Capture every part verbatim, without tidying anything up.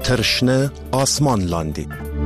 ترشنه آسمان لاندې.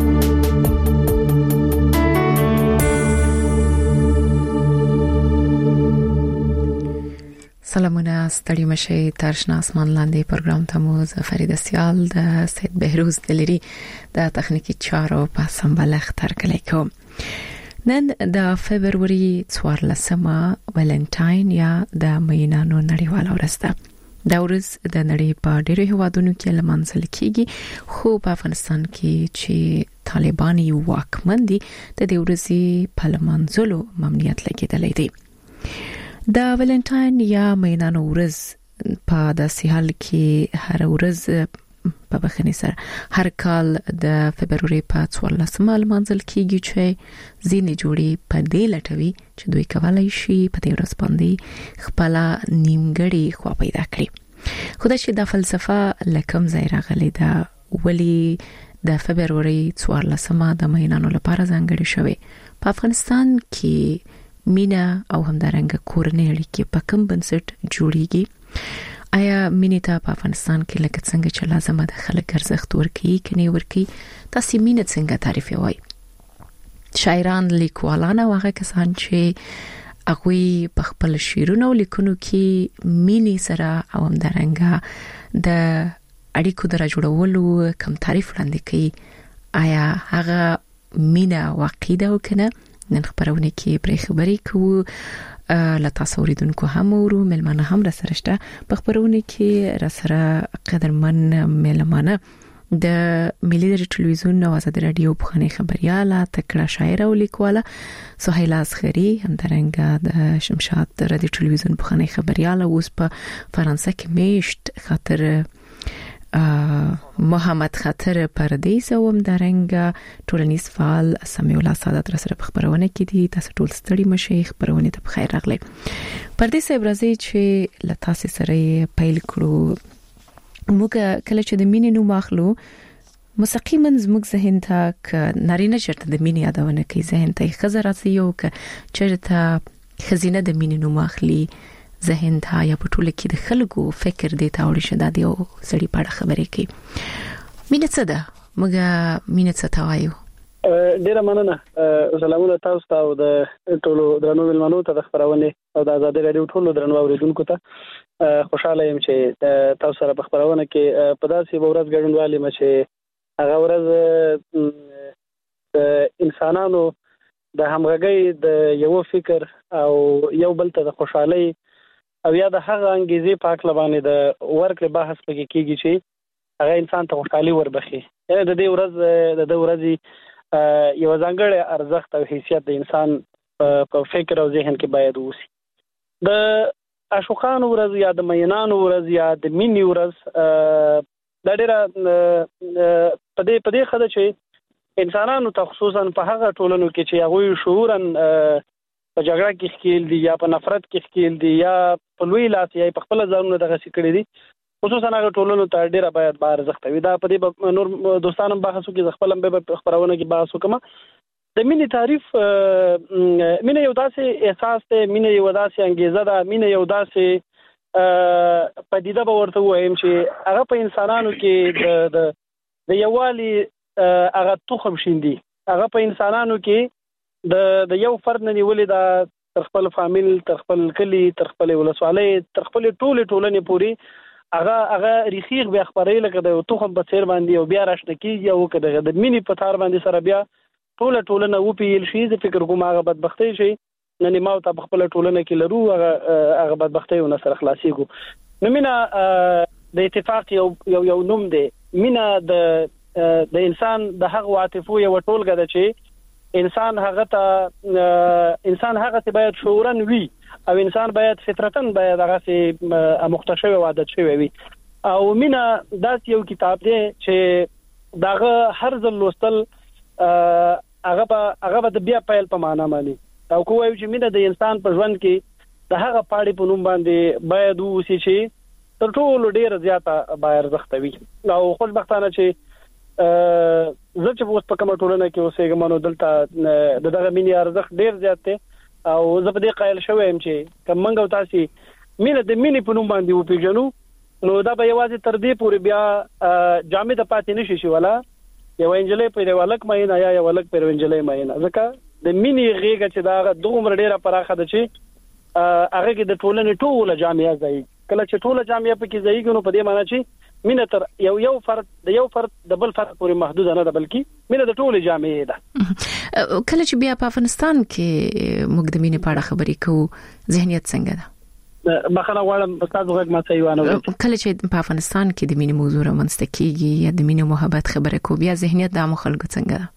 سلامونه، ستړي مشي. ترشنه آسمان لاندې پروګرام ته مو فرید سیال د سید بهروز دلری د تخنیکی چارو په سمبلخ تر کلی کوم. نن د فبرवरी څوارلسمه ولنټاین یا د مینانو نړیواله ورځ ده. دا ورځ د نړۍ په ډېرو هیوادونو کې لمانځل کیږي، خو په افغانستان کې چې طالبان یو واکمن دي د دې ورځې په لمانځلو ممنوعیت لګیدلی دی. د ولنټاین یا مینانو ورځ په داسې حال کې هر ورځ په بخښنې سره هر کال د فبرवरी په څوارلسمه لمانځل کیږي چې ځینې جوړې په دې لټوي چې دوی کولای شي په دې ورځ باندې خپل نیمګړی خوا پیدا کړي. خو دا چې د فلسفه لکم ځای راغلی ده، ولی د فبرवरी څوارلسمه د مینانو لپاره ځانګړې شوې. په افغانستان کې مینا او همدارنګه کورنۍ اړیکې په کوم بنسټ جوړیږي؟ آیا مینې ته په افغانستان کې لکه څنګه چې لازمه ده خلک ارزښت ورکړي کني ورکړي؟ تاسو مینه څنګه تعریفوي؟ شاعران، لیکوالان او هغه کسان چې هغه په خپل شعرونو او لیکنو کې مینې سره او همدارنګه د اړیکو در جوړولو کوم تعریف وړاندې کوي، آیا هغه مینه واقعي ده او کنه؟ نن خبرونه کې پرې خبرې کوو. لا تاسو اوریدونکو هم ورو ملمانه هم را سره شته. په خبرونه کې را سره قدرمن ملمانه د ملي ټلویزیون او آزاد رادیو په خنې خبرياله تکړه شاعر او لیکواله سهیلا اصغری، همدارنګه د شمشاد رادیو ټلویزیون په خنې خبرياله اوس په فرانسه کې میشت خاطر محمد خاطر پردیس او همدارنګه ټولنیز فعال سمیع الله سعادت را سره په خبرونه کې دي. تاسو ټول ستړي مشي، خبرونه ته بخیر راغلی. پردیس ابرازي چې لتاسې سره پیل کړو، موږ کله چې د مینې نوم اخلو مستقیما زموږ ذهن ته ک نارینه چرته د مینې یادونه کوي، ذهن ته خزر راځي او ک چرته خزینه د مینې نوم اخلي ذهن ته یا په ټوله کې د خلکو فکر دی ته وړي شدا دی او سړي په اړه خبرې کوي. مینه څه ده؟ موږ مینه څه ته وایو؟ ډیره مننه. سلامونه تاسو ته او د ټولو درنو ملمنو ته د خبرونه او د آزاد رادیو ټولو درنو اوریدونکو ته خوشاله یم چې تاسو سره په خبرونه کې په داسې ورځ ګډونوالي م چې هغه ورځ د انسانانو د همغږۍ د یو فکر او یو بل ته د خوشحالي او یا د هغه انګیزې پاک لبانې د ورکړې بحث پکې کیږي چې هغه انسان ته خوشحالي وربخي. یعنی د دې ورځ د دې ورځې یو ځانګړی ارزښت او حیثیت د انسان په فکر او ذهن کې باید وسی. د عاشقانو ورځ یا د مینانو ورځ یا د مینې ورځ د ډېره په دې په دې خده چې انسانانو ته خصوصا په هغه ټولنو کې چې هغه شعورن په جګړه کې ښکیل دي یا په نفرت کې ښکیل دي یا په لوی لاس یا په خپل ځانونه دغه سکړي دي، خصوصا هغه ټولنو ته ډیره باید بار ارزښت وي. دا په دې نور دوستانو بحثو کې خپل هم به خبرونه کې بحث وکم. د مینې تعریف، مینه یو داسې احساس دی، مینه یو داسې انګیزه ده، مینه یو داسې پدیده به ورته وایم چې هغه په انسانانو کې د د یووالي هغه تخم شیندي. هغه په انسانانو کې د د یو فرد نه نیولې دا تر خپل فامیل، تر خپل کلی، تر خپل ولسوالۍ، تر خپل ټولې ټولنې پورې هغه هغه ریخیغ بیا خبرې لکه د تخم په څیر باندې او بیا راشته کیږي او کده د مینې په تار باندې سره بیا ټوله ټولنه و پیل شي. د فکر کوم هغه بدبختي شي نن ما ته خپل ټولنه کې لرو هغه هغه بدبختي او نصر خلاصيګو. نو مینا د اتفاق یو یو یو نوم دی. مینا د د انسان د هغه عاطفو یو ټولګه ده چې انسان هغه ته انسان هغه ته باید شعورن وي او انسان باید فطرتن باید هغه سي مختشوي او عادت شوی وي. او مینا داس یو کتاب دی چې داغه هر ځل لوستل هغه هغه د بیا پیل په معنا مانی او کوی چې مینا د انسان په ژوند کې د هغه پاړې په نوم باندې باید وسی چې تر ټولو ډیر زیاته باید ارزښت وي. او خوشبختانه چې زه چې اوس په کومه ټولنه کې اوسېږم نو دلته د دغه مینې ارزښت ډیر زیات دی او زه په دې قایل شوم چې کوم منګو تاسو مینه د مینې په نوم باندې وپیژنو نو دا به یوازې تر دې پورې بیا جامد پاتې نشي شي ولا یو انجلې په ولک ماینه یا یو ولک په انجلې ماینه ځکه د مینی غیګه چې دا دومره ډیره پراخه ده چې هغه کې د ټولنې ټوله جامعه ځای کله چې ټوله جامعه پکې ځایږي نو په دې معنی چې مینه تر یو یو فرد د یو فرد د بل فرد پورې محدود نه ده بلکې مینه د ټوله جامعه ده. کله چې بیا په افغانستان کې موږ د مینې په اړه خبرې کوو ذهنیت څنګه ده؟ بخښنه غواړم تاسو غږ ما صحیح وانه کله چې په افغانستان کې د مینې موضوع رامنځته کیږي یا د مینې محبت خبره کوو بیا ذهنیت د عام خلکو څنګه ده؟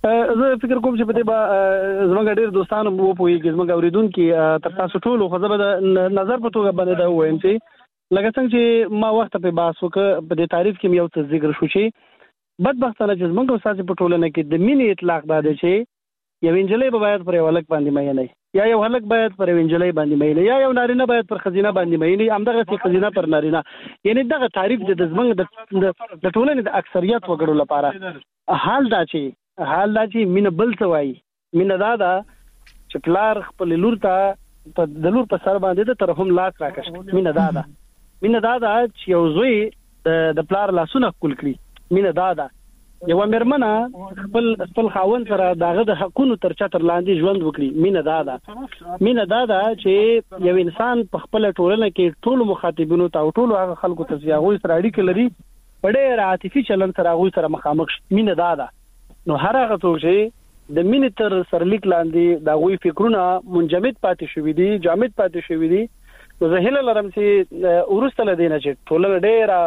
زه فکر کوم چې په دې با زموږ ډېر دوستانو وو پوهیږي زموږ اوریدونکو تر تاسو ټولو خو زه به نظر په توګه باندې دا وایم چې لکه څنګه چې ما وخت په بحث وکړ په دې تعریف کې یو څه ذکر شو چې بدبختانه چې زموږ استاد په ټولنه کې د مینې اطلاق دا دی چې یو انجلۍ به باید پر یو ولک باندې مې نه یا یو هلک باید پر یو انجلۍ باندې مې نه یا یو نارینه باید پر خزینه باندې مې نه همدغه چې خزینه پر نارینه یعنی دغه تعریف د زموږ د ټولنې د اکثریت وګړو لپاره حال دا چې حال دا چې مینه بل څه وایي مینه دا ده چې پلار خپل لور ته په د لور په سر باندې د ترحم لاس راکښ مینه دا ده مینه دا ده چې یو زوی د پلار لاسونه خپل کړي مینه دا ده یو مېرمنه خپل خپل خاوند سره داغه د حقونو تر چتر لاندې ژوند وکړي مینه دا ده مینه دا ده چې یو انسان په خپل ټولنه کې ټول مخاطبینو ته او ټول هغه خلکو ته چې هغه سره اړیکه لري په ډېر عاطفي چلن سره هغه سره مخامخ مینه دا ده نو هر هغه څوک چې د مینې تر سرلیک لاندې دا غوي فکرونه منجمد پاتې شوی دي جامد پاتې شوی دي نو زه هیله لرم چې ورسته لدینه چې ټولنه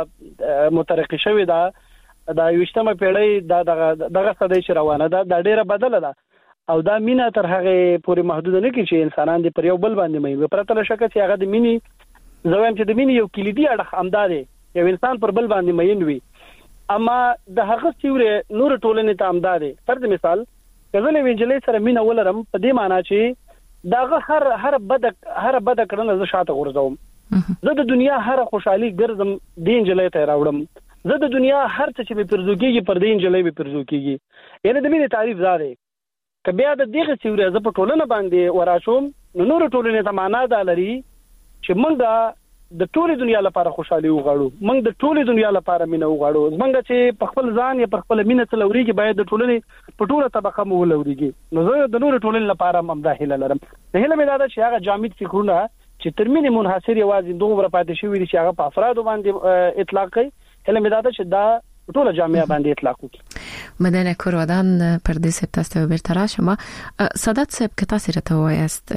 ډېره مترقي شوی ده دا یوشتمه پیړۍ دا دغه صدې چې روانه ده دا ډېره بدله ده او دا مینه تر هغه پورې محدود نه کی چې انسانان دې پر یو بل باندې مې پرته لشکه چې هغه د مینې زویم چې د مینې یو کلیدي اړخ امداده یو انسان پر بل باندې مین وي اما د هغه سیوره نور ټولنې ته امداده فرض مثال کله وینجلې سره مینه ولرم په دې معنی چې داغه هر هر بد هر بد کړنه زه شاته ورځم زه د دنیا هر خوشحالي ګرځم دین جلې ته راوړم زه د دنیا هر څه چې به پرزوکیږي پر دین جلې به پرزوکیږي یعنی د مینې تعریف زاره ک بیا د دغه سیوره ز په ټولنه باندې وراشوم نور ټولنې ته معنا ده لري چې موږ د ټولې دنیا لپاره خوشحالي وغواړو موږ د ټولې دنیا لپاره مینه وغواړو موږ چې په خپل ځان یا په خپل مینه تلوريږي باید د ټولنې په ټوله طبقه مو ولوريږي نو زه د نور ټولنې لپاره ممداهله لرم د هله مې دا چې هغه جامد فکرونه چې تر مینه منحصر یوازې دومره پاتې شوی دي چې هغه په افراد باندې اطلاق کوي هله مې دا چې دا ټوله جامعه باندې اطلاق وکړي. مدنه کورودان پردیس تاسو برترا شما سادات صاحب که تاسو راته وایست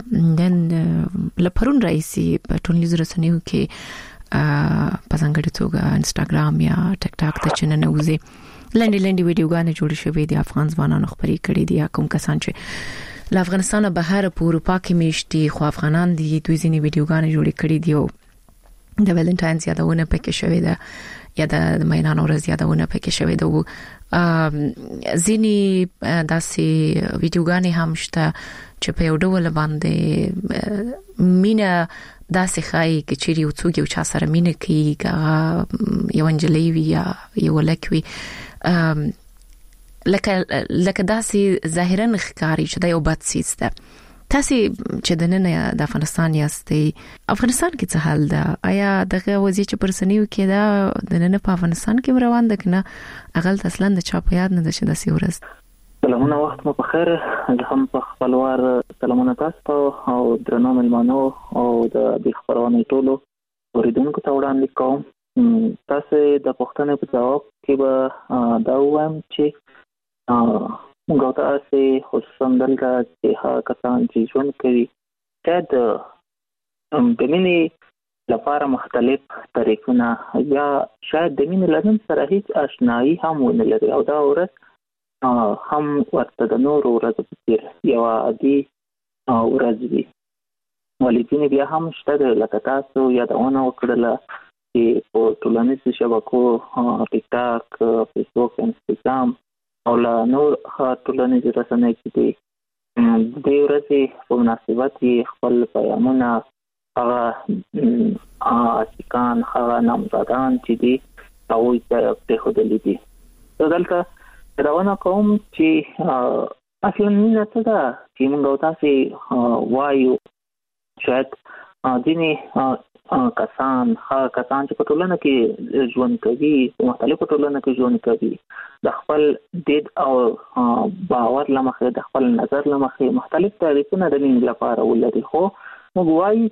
دن لپرون رئیسی په ټولنیزو رسنیو کې په ځانګړي توګه انستګرام یا ټیک ټاک ته چې ننوځي لنډي لنډي ویډیوګانې جوړې شوې دي افغان ځوانانو خبرې کړې دي کوم کسان چې له افغانستان بهر په اروپا کې میشتي خو افغانان دي دوی ځینې ویډیوګانې جوړې کړې دي او د ویلنټاینز یادونه پکې شوې ده یا د مینانو ورځ یادونه پکې شوې ده او ځینې داسې ویډیوګانې هم شته چې په یو ډول باندې مینا داسې خای کې چې یو څوک یو چا سره مینه کوي که یو انجلۍ وي یا یو لک وي لکه لکه داسې ظاهرا ښکاري چې دا یو بد څیز ده تاسو چې د نن د افغانستان یاستئ افغانستان کې څه حال ده آیا دغه وضعیت چې پرسنیو کې دا د نن په افغانستان کې روان ده کنه اغل اصلا د چا په یاد نه ده چې د سیورز سلامونه وخت مو په خیر زه هم په خپلوار سلامونه تاسو او درنو ملمنو او د دې خبرونه ټولو اوریدونکو ته وړاندې کوم تاسو د پښتنې په جواب کې به دا وایم چې موږ تاسو خصوصا دلته چې هغه کسان چې ژوند کوي چې د د مینې لپاره مختلف طریقونه یا شاید د مینې لرم سره هیڅ آشنایی هم ونه لري او دا ورځ هم ورته د نور ورځ په څیر یو عادي ورځ وي ولې بیا هم شته لکه تاسو یادونه وکړله چې په ټولنیزو شبکو ټیک ټاک فیسبوک انستګرام او لا نور ټولنیز رسنۍ کې دي د ورځې په مناسبت خپل پیغامونه هغه اشکان هغه نامزادان چې دي هغوی ته پرېښودلي دي زه دلته راونه کوم چې اصلا مینه څه ده چې موږ تاسې وایو شاید ځینې کسان هغه کسان چې په ټولنه کې ژوند کوي په مختلفو ټولنو کې ژوند کوي د خپل دید او باور لمخې د خپل نظر لمخې مختلف تعریفونه د مینې لپاره ولري خو موږ وایو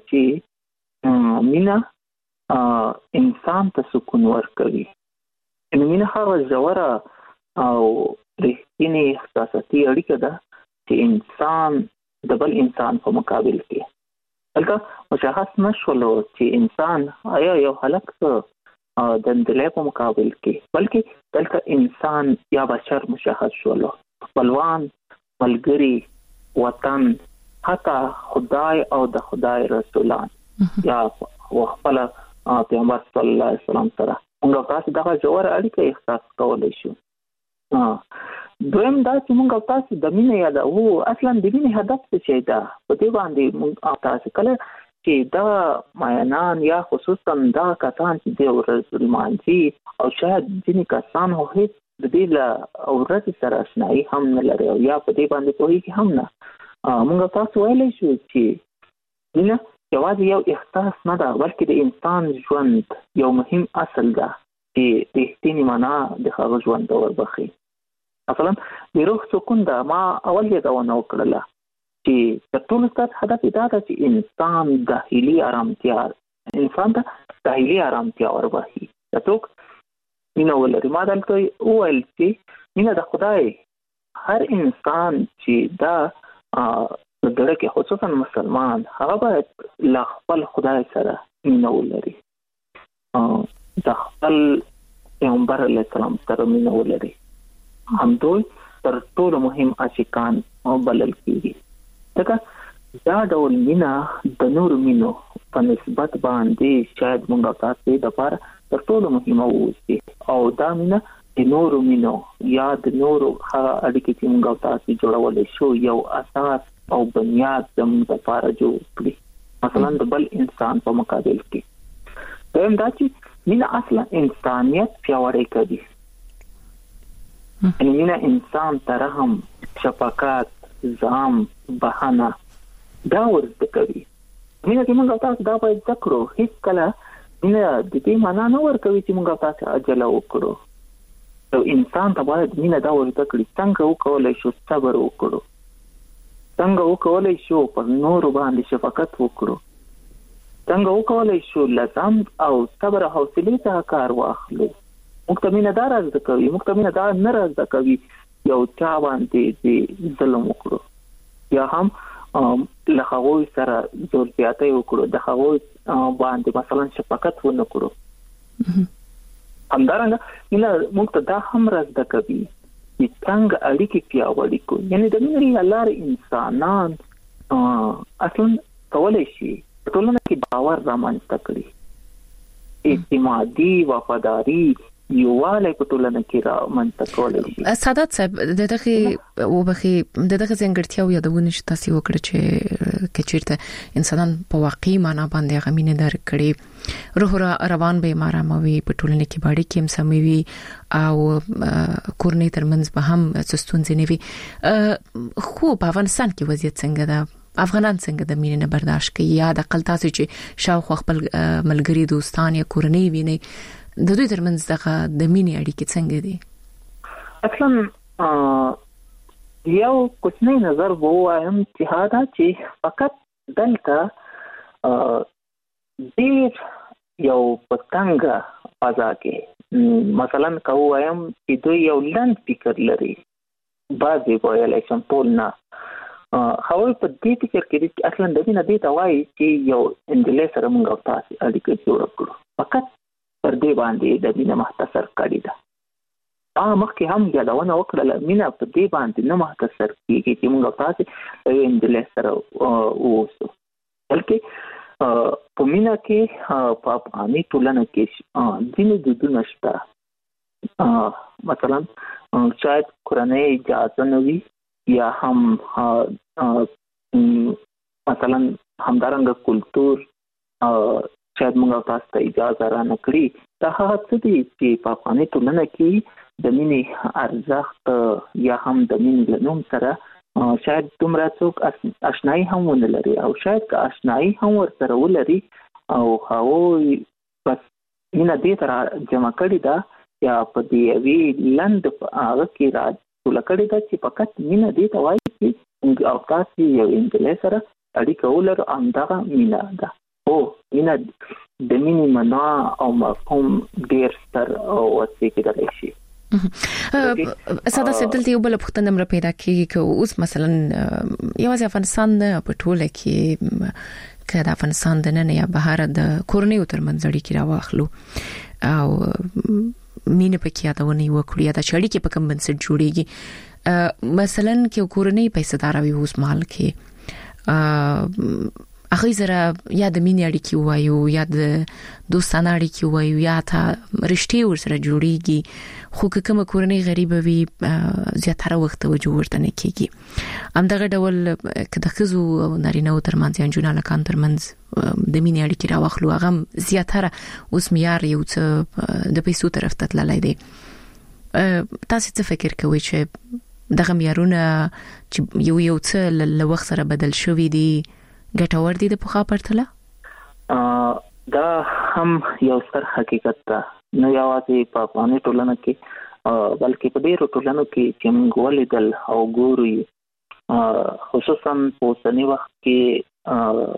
چې مینه انسان ته سکون ورکوي ان مینه هغه ژوره او رښتینې احساساتي اړیکه ده چې انسان د بل انسان په مقابل کې دلته مشخص نشول چې انسان آیا یو هلک د نجلۍ په مقابل کې بلکې دلته انسان یا بشر مشخص شول خپلوان ملګري وطن حتی خدای او د خدای رسولان یا خپل پیغمبر صلی الله علیه وسلم سره موږ تاسو دغه جوړه اړیکه احساس کولای شو دویم دا چې موږ تاسو د مینې یاد او اصلا د مینې هدف څه دی په دې باندې موږ تاسو کله چې دا ماینان یا خصوصا دا کسان چې د ورځ مانځي او شاید ځینې کسان هو هیڅ د دې له ورځ سره آشنایي هم نه لري او یا په دې باندې پوهیږي هم نه موږ تاسو ویلی شو چې مینه یوازې یو احساس نه ده بلکې د انسان ژوند یو مهم اصل ده چې رښتینې معنا د هغه ژوند ته وربخي مثلا د روح سکون ده ما اول یې دونه وکړله چې تر ټولو ستر هدف دا ده چې انسان داخلي آرامتیا انسان ته داخلي آرامتیا وربخي چې څوک مینه ولري ما دلته وویل چې مینه د خدای هر انسان چې دا د زړه کې خصوصا مسلمان هغه باید له خپل خدای سره مینه ولري د خپل پیغمبر علیه السلام سره مینه ولري همدوی تر ټولو مهم عاشقان بلل کېږي ځکه دا ډول مینه د نورو مینو په نسبت باندې شاید موږ تاسو د لپاره تر ټولو مهمه اوسي او دا مینه د نورو مینو یا د نورو هغه اړیکې چې موږ تاسو جوړولای شو یو اساس او بنیاد زموږ لپاره جوړ کړي مثلا د بل انسان په مقابل کې دویم دا چې مینه اصلا انسانیت پیاوړی کوي یعنی مینه انسان ته رحم شفقت زغم بهانه دا ورته کوي مینه چې موږ تاسو دا باید ذکرو هیڅ کله مینه د دې معنا نه ورکوي چې موږ تاسو عجله وکړو او انسان ته باید مینه دا ورته کړي څنګه وکولای شو صبر وکړو څنګه وکولای شو پر نور باندې شفقت وکړو څنګه وکولای شو لزم او صبر او حوصله ته کار واخلو موږ ته مینه دا راځي کوي موږ ته مینه دا نه راځي کوي یو چا باندې ظلم وکړو یا هم له هغه سره زور زیاتی وکړو د هغه باندې مثلا شفقت ونه کړو همدارنګه مینه موږ ته دا هم راځي کوي چې څنګه اړیکې پیاوړې کړو یعنی د مینې لارې انسانان اصلا کولای شي په ټولنه کې باور رامنځته کړي اعتمادي وفاداري یواله په ټولنه کې را منځته کولای شي سادات صاحب دغه وبخي دغه څنګهړتیا او یادونه چې تاسو وکړه چې کچیرته انسانان په واقعي معنا باندې غمینه در کړي روح روان به ماراموي په ټولنه کې باندې کې سموي او کورنۍ ترمنځ به هم څستون ځنوي خو په افغانستان کې وضعیت څنګه ده افغانان څنګه د مینې نه برداشت کوي یا د خپل تاسو چې شاوخوا خپل ملګری دوستان یا کورنۍ ویني د دوی ترمنځ دغه د مینې اړیکې څنګه دي اصلا یو کوچنی نظر ووایم چې هدا چې فقط دلته ډیر یو پتنګ فضا کې مثلا کووایم چې دوی یو لند فکر لري بعضی ویلای شم ټول نه هغوی په دې فکر کې اصلا د دې نه دی ته وایي چې یو انجلۍ سره موږ تاسو اړیکې جوړ کړو فقط پر دې باندې د مینه مختصر کړی ده ا مخکې هم یادونه وکړه مینه په دې باندې نه مختصر کیږي چې موږ تاسو یو انجلۍ سره اوسو بلکې په مینه کې په افغاني ټولنه کې ځینې دودونه شته مثلا شاید کورنۍ اجازه نه وي یا هم مثلا همدارنګه کلتور شاید موږ تاسو ته اجازه را نه کړی دا هغه څه دي چې په افغاني ټولنه کې د مینې ارزښت یا هم د مینې له نوم سره شاید دومره څوک آشنایي هم ونه لري او شاید که آشنایي هم ورسره ولري او هغه بس مینا دې تر جمع کړی دا یا په دې وی لند هغه کې را ټول کړی دا چې فقط مینا دې ته وایي چې او تاسو یو انګلیس سره اړیکه ولر امدغه مینا ده او مینا د مینی معنا او مفهوم ډیر ستر او وسیع کېدلی شي. ساده سیدل دی بل پختنه مر پیدا کیږي که اوس مثلا یوازې افغانستان په ټوله کې که د افغانستان د نن یا بهر د کورنیو ترمنځ اړیکې راواخلو او مینه پکې یادونه وکړو یا د چړې کې په کوم بنسټ جوړیږي مثلا کې کورنۍ پیسې داروي اوس مال کې اخی زره یا د مینې اړیکې وایو یا د دوستانه اړیکې وایو یا ته رښتې ورسره جوړیږي خو که کومه کورنۍ غریبه وي زیاتره وخت توجه ورته نه کیږي همدغه ډول که د ښځو او نارینه‌و ترمنځ یا نجونو هلکانو ترمنځ د مینې اړیکې راواخلو هغه زیاتره اوس معیار یو څه د پیسو طرف ته تللی دی. تاسو څه فکر کوئ چې دغه معیارونه چې یو یو څه له وخت سره بدل شوي دي ګټور دي د پخوا پرتله؟ دا هم یو ستر حقیقت ده، نه یوازې په افغاني ټولنه کې بلکې په ډېرو ټولنو کې چې موږ ولیدل او ګورو خصوصا په اوسني وخت کې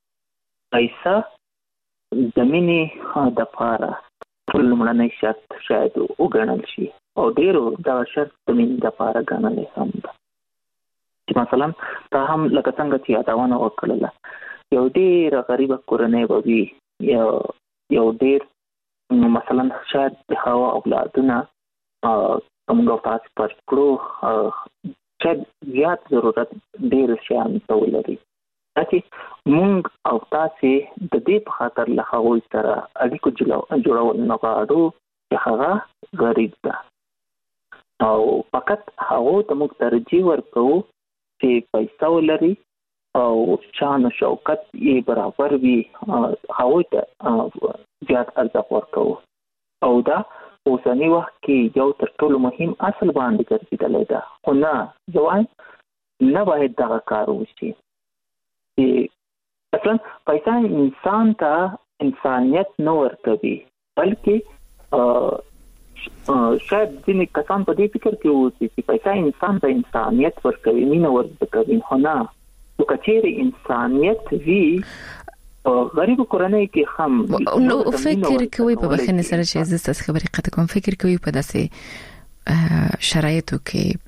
پیسه د مینې دپاره ټول لومړنی شرط شاید وګڼل شي او ډېرو دغه شرط د مینې دپاره ګڼلی هم ده چې مثلا تا هم لکه څنګه چې یادونه وکړله یو ډېر غریبه کورنۍ به وي یو یو ډېر مثلا شاید د هغه اولادونه موږ تاسو پر کړو شاید زیات ضرورت ډېر شیان ته ولري چې موږ او تاسو د دې په خاطر له هغوی سره اړیکو جوړول نه غواړو چې هغه غریب ده او فقط هغو ته موږ ترجیح ورکوو چې پیسه ولري او شان او شوکت یې برابر وي هغوی ته زیات ارزښت ورکوو او دا اوسني وخت کې یو تر ټولو مهم اصل باندې ګرځېدلی ده خو نه زه وایم نه باید دغه کار وشي چې اصلا پیسه انسان ته انسانیت نه ورکوي بلکې شاید ځینې کسان په دې فکر کې اوسي چې پیسه انسان ته انسانیت ورکوي مینه ورزده کوي خو نه نو که چیرې انسانیت وي غریب کورنۍ کې هم نو فکر کوي په بخښنې سره چې زه ستاسو خبرې قطع کوم فکر کوي په داسې شرایطو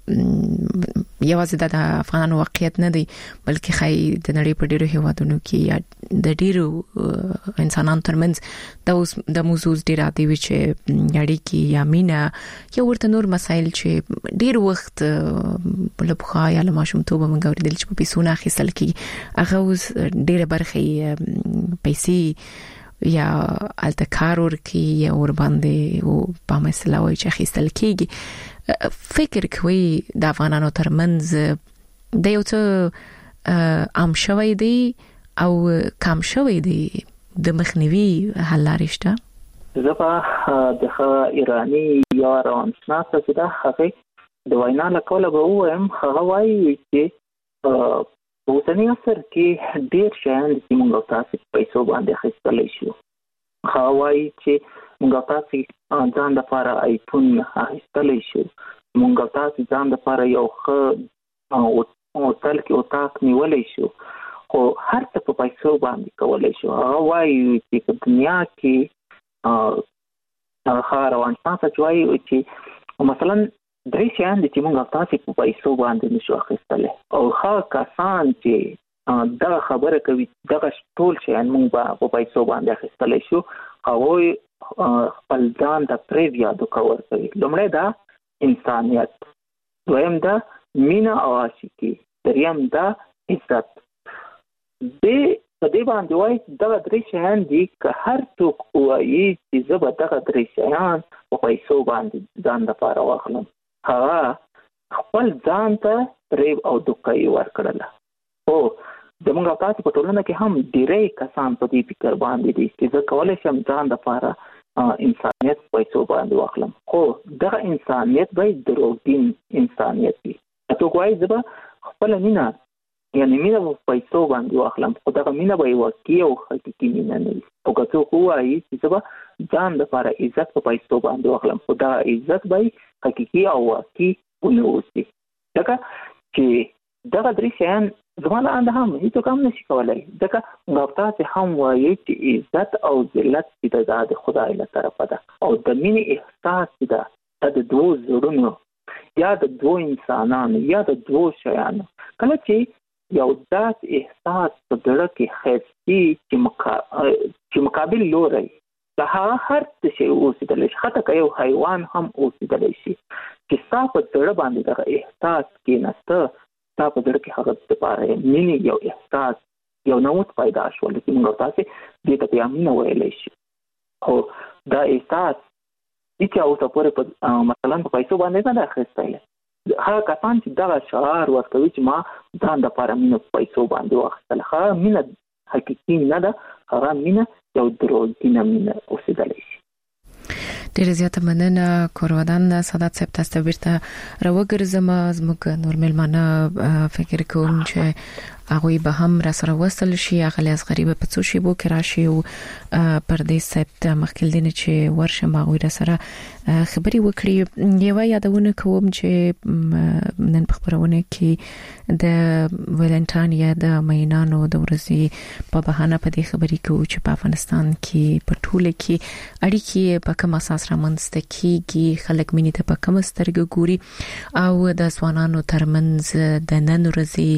کې یوازې د افغانانو واقعیت نه دی بلکې خای د نړۍ په ډیرو هیوادونو کې یا د ډیرو انسانانو ترمنځ د اوس د موضوع ډیر عادي وي چې اړیکې یا مینه یا ورته نور مسایل چې ډیر وخت په لبخا یا له ماشومتوب موږ اوریدل چې په پیسو نه اخیستل کیږي هغه اوس ډیره برخه پیسې یا التکار ورکی یا ور باندې او په مسله وای چې اخیستل کیږي فکر کوي د افغانانو ترمنځ د یو څه عام شوی دی او کم شوی دی د مخنیوي حل لارې شته؟ زه په د ایرانی یا روانشناسه چې دا هغه د وینا له کوله به ووایم هغه وایي چې په اوسني عصر کې ډېر شیان چې موږ تاسو په پیسو باندې اخیستلی شو هغه وایي چې موږ تاسو ځان لپاره آیفون اخیستلی شو موږ تاسو ځان لپاره یو ښه هوټل کې اتاق نیولی شو خو هر څه په پیسو باندې کولی شو هغه وایي چې په دنیا کې هغه روانشناسه چې وایي چې مثلا درې شیان دي چې موږ تاسو په پیسو باندې نشو اخیستلی او هغه کسان چې دغه خبره کوي دغه ټول شیان موږ په پیسو باندې اخیستلی شو هغوی خپل ځان ته پرې یادو کور کوي لومړی دا انسانیت دویم دا مینه او عاشقي دریم دا عزت دې په دې باندې وایي دغه درې شیان دي که هر څوک ووایي چې زه به دغه درې شیان په پیسو باندې ځان لپاره واخلم هغه خپل ځان ته ریب او دوکه ورکړله او زموږ تاسو په ټولنه کې هم ډېری کسان په دې فکر باندې دي چې زه کولی شم ځان لپاره انسانیت پیسو باندې واخلم خو دغه انسانیت باید دروغجن انسانیت وي څوک وایي زه به خپله مینه یعنی مینه په پیسو باندې واخلم خو دا مینه به واقعي او حقيقي مینه نه وي او که څوک وایي چې زه ځان لپاره عزت په پیسو باندې واخلم خو دا عزت به حقيقي او واقعي ونه وي ځکه چې دا درې شیان زموږ لاندې هم هیڅ کوم نشي کولای ځکه غوښتا چې هم وایي چې عزت او ذلت د خدای له طرفه ده او د مینې احساس ده د دوه زړونو یا د دوه انسانانو یا د دوه شیانو کله چې یو ذات احساس په دړه کې خېستي چې مقا... چې مقابل لوري د هغه هر څه شی اوسېدلی شي حتی که یو حیوان هم اوسېدلی شي چې ستا په دړه باندې دغه احساس کېناسته ستا په دړه کې هغه دپاره مینې یو احساس یو نوښت پیدا شول چې موږ تاسې دې ته بیا مینه ویلی شي خو دا احساس هیڅ اوسه پورې په مثلا په پیسو باندې نه ده اخیستلی هغه کسان چې دغه شعار ورکوي چې ما ځان دپاره مینه په پیسو باندې واخیستله هغه مینه حقیقي نه ده هغه مینه یو دروغجنه مینه اوسېدلی شي. ډیره زیاته مننه کورودان سعادت صاحب تاسو ته بیرته راوګرځم زموږ نور مېلمانه فکر کوم چې هغه به هم را سره وصل شي هغه از غریبه په څو شی بو کې راشي او پردیس صاحب ته مخکې دین چې ورشه ماغوی را سره خبري وکړي یو یادونه کوم چې نن په خبرونه کې د ولنټانیا د مینانو د ورځې په بهانه په دې خبري کوي چې په افغانستان کې په ټوله کې اړیکې په کوم اساس رامنځته کیږي خلک مینې ته په کوم سترګه ګوري او د ځوانانو ترمنځ د نن ورځې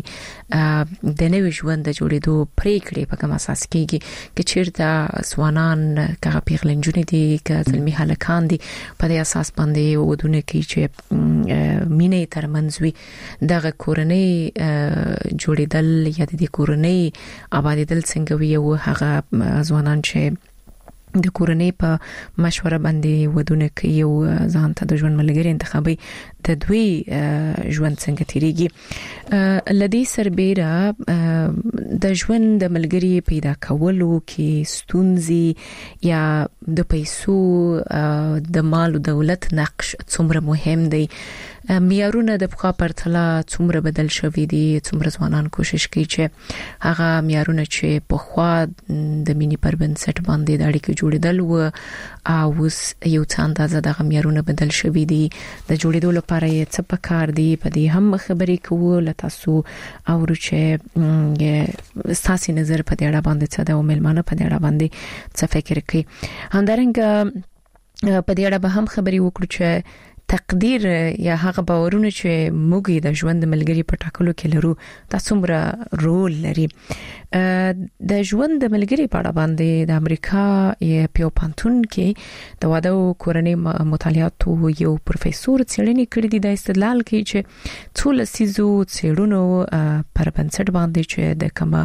د نوې ژوند د جوړېدو پریکړې په کوم اساس کېږي چې چیرته ځوانان که پیغلنجونې دي که زلمي هلکان دي په دې اساس باندې ودونه کوي چې مینې ترمنځ وي دغه کورنۍ جوړېدل یا د کورنۍ آبادېدل څنګه وي او هغه ځوانان چې د کورنۍ په مشوره باندې ودونه کوي او ځان ته د ژوند ملګری انتخابي د دوی ژوند څنګه تیریږي لدی سربېره د ژوند د ملګری پیدا کولو کې ستونزې یا د پیسو د مال او دولت نقش څومره مهم دی معیارونه د پخوا پرتله څومره بدل شوي دي څومره ځوانان کوشش کوي چې هغه معیارونه چې پخوا د مینې پر بنسټ باندې د اړیکې جوړېدل و او اوس یو څه اندازه دغه معیارونه بدل شوي دي د جوړېدو لپاره یې څه پکار دي په دې هم خبرې کوو له تاسو اورو چې ستاسو نظر په دې اړه باندې څه د مېلمانه په دې اړه باندې څه فکر کوي همدارنګه په دې اړه به هم خبرې وکړو چې تقدیر یا هغه باورونه چې موږ د ژوند ملګری په ټاکلو کې لرو تاسو څومره رول لري د ژوند ملګری په اړه باندې د امریکا یو پانتون کې د واده او کورنۍ مطالعاتو یو پروفیسور څېړنې کړې دي د استدلال کوي چې څو لسیزو څېړنو پر بنسټ باندې چې د کومه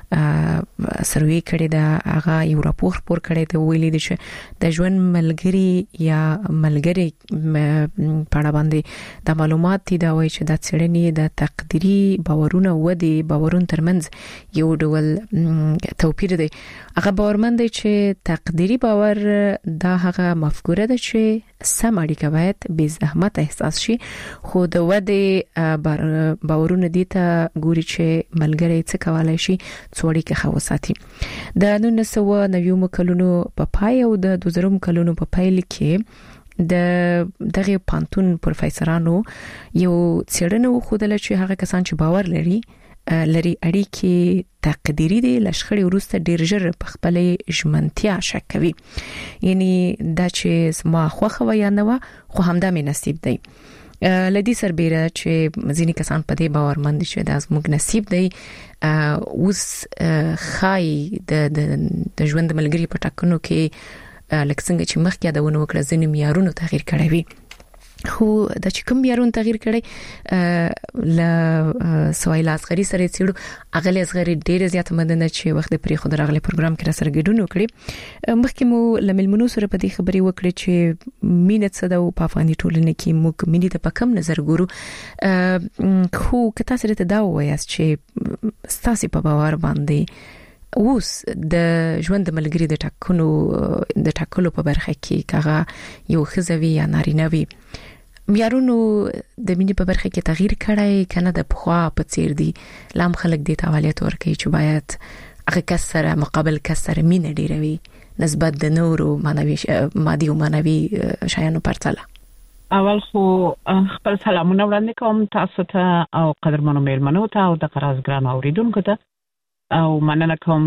سروي کړي دا هغه یو راپور خپور کړي دی ویلي دي چې د ژوند ملګری یا ملګری په اړه باندې د معلومات دي دا وایي چې د څېړنې د تقديري باورونه ودی باورون ترمنځ یو ډول توپیر دی هغه باورمند دی چې تقديري باور دا هغه مفکوره ده چې سم اړیکه باید بې زحمت احساس شي خو د ودی باورونه دي ته ګوري چې ملګری څه کولای شي څوړي کې خاصاتي د نولس سوه نوي کلونو په پای او د دوه زره کلونو په پایل کې د دغه پانتون پروفیسورانو یو څېړنه وخوده چې هغه کسان چې باور لري لري اړیکې تقديري دي لشخړې ورسته ډیر ژر په خپل ژمنتیا شک کوي یعنی دا چې ما خوخه ویا نه خو همدا مې نصیب دی لدی سربېره چې ځینې کسان په دې باورمند دي چې دا زموږ نصیب دی اوس خای د د ژوند ملګری په ټاکنو کې لکه څنګه چې مخکې دا ونه وکړه ځینې معیارونه تغیر کړی وي خو د چې کوم معیارونه تغیر کړي ل سوایل اصغری سره چیرو اغلی اصغری ډیره زیات مدنه چې وخت پرې خو درغلی پروګرام کې را سره ګډون وکړي مخکې مو لملمنو سره په دې خبرې وکړي چې مینه څه د په افغاني ټولنه کې موږ مینه ته په کم نظر ګورو خو کته سره ته دا وایي چې ستاسو په باور باندې اوس د ژوند ملګری د ټاکنو د ټاکلو په برخه کې کاغه یو خزوی یا نارینوي میارونو د مینې په برخه کې تغییر کړای کنه د پخوا په څیر دی لام خلک د تولیت ورکوي چې باید هغه کسره مقابل کسره مینه ډیروي نسبت د نورو معنوي مادي او معنوي شایانو پرتله. اول خو خپل سلامونه وړاندې کوم تاسو ته او قدرمنو میلمنو ته او د قراز ګران اوریدونکو ته او مننه کوم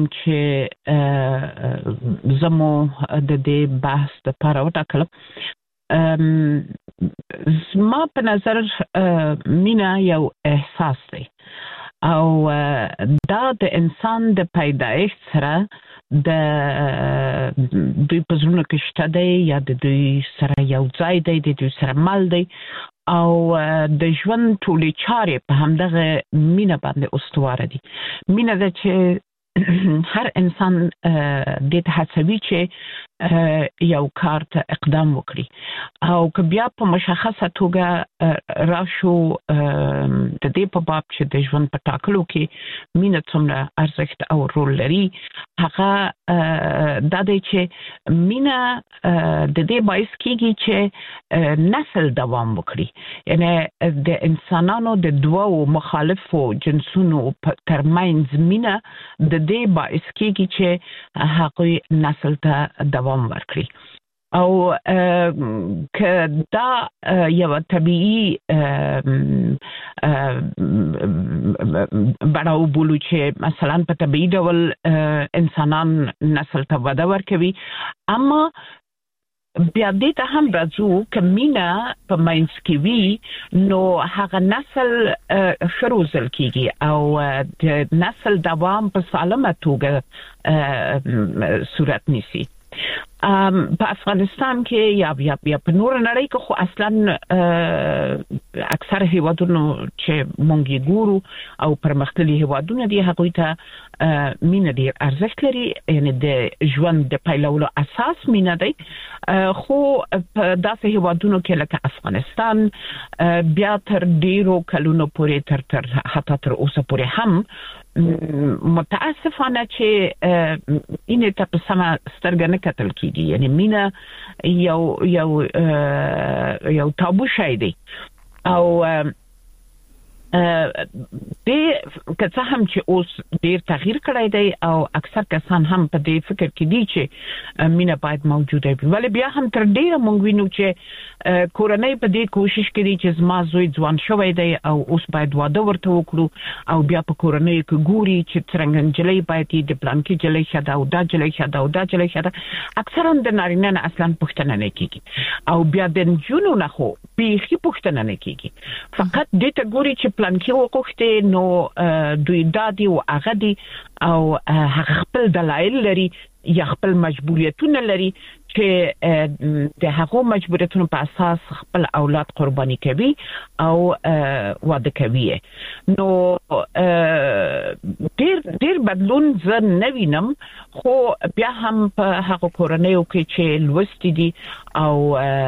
چې زمو د دې بحث لپاره وټاکلم. زما په نظر مینا یو احساس دی او دا د انسان د پیدایښت سره د دوی په زړونو کې شته دی یا د دوی سره یو ځای دی د دوی سره مل دی او د ژوند ټولې چارې په همدغه مینا باندې استواره دي. مینا ده چې هر انسان د ته هڅوي چې یو کار ته اقدام وکړي او که بیا په مشخصه توګه راشو د دې په باب چې د ژوند په ټاکلو کې مینه څومره ارزښت او رول لري هغه دا دی چې مینه د دې باعث کیږي چې نسل دوام وکړي یعنی د انسانانو د دوو مخالفو جنسونو ترمنځ مینه د دې باعث کیږي چې هغوی نسل ته دوام ورکړي او که دا یو طبیعي بڑاو بولو چې مثلا په طبیعي ډول انسانان نسل ته وده ورکوي اما بیا دې ته هم راځو که مینه په منځ کې وي نو هغه نسل ښه روزل کیږي او د نسل دوام په سالمه توګه صورت نیسي. په افغانستان کې یا بیا بیا په نور نړۍ کې خو اصلا اکثر هیوادونو چې مونږ ګورو او پرمختللي هیوادونه دي هغوی ته مینه ډیر ارزښت لري یعنی د ژوند د پیلولو اساس مینه دی خو په داسې هیوادونو کې لکه افغانستان بیا تر ډیرو کلونو پورې تر تر حتی تر اوسه پورې هم متاسفانه چې اینه ته په سمه سترګه نه کتل کیږي یعنی مینه یو یو یو تابو شی دی او د کڅه هم چې اوس ډیر تغییر کړی دی او اکثر کسان هم په دې فکر کې دي چې مینه باید موجوده وي ولې بیا هم تر ډیره مونږ وینو چې کورنۍ په دې کوشش کوي چې زما زوی ځوان شوی دی او اوس باید واده ورته وکړو او بیا په کورنۍ کې ګوري چې څنګه نجلۍ باید د پلان کې جلۍ شاده او دا جلۍ شاده او دا جلۍ شاده اکثرا د نارینه نه اصلا پوښتنه نه کیږي او بیا د نجونو نه خو بیخي پوښتنه نه کیږي فقط دې ته ګوري چې پلان کې وکړي نو دوی دادي او هغه دي او هغه خپل دلایل لري یا خپل مجبوریتونه لري چې د هغو مجبوریتونو په اساس خپل اولاد قرباني کوي او واده کوي نو ډیر ډیر بدلون زه نه وینم خو بیا هم په هغو کورنیو کې چې لوستي دي او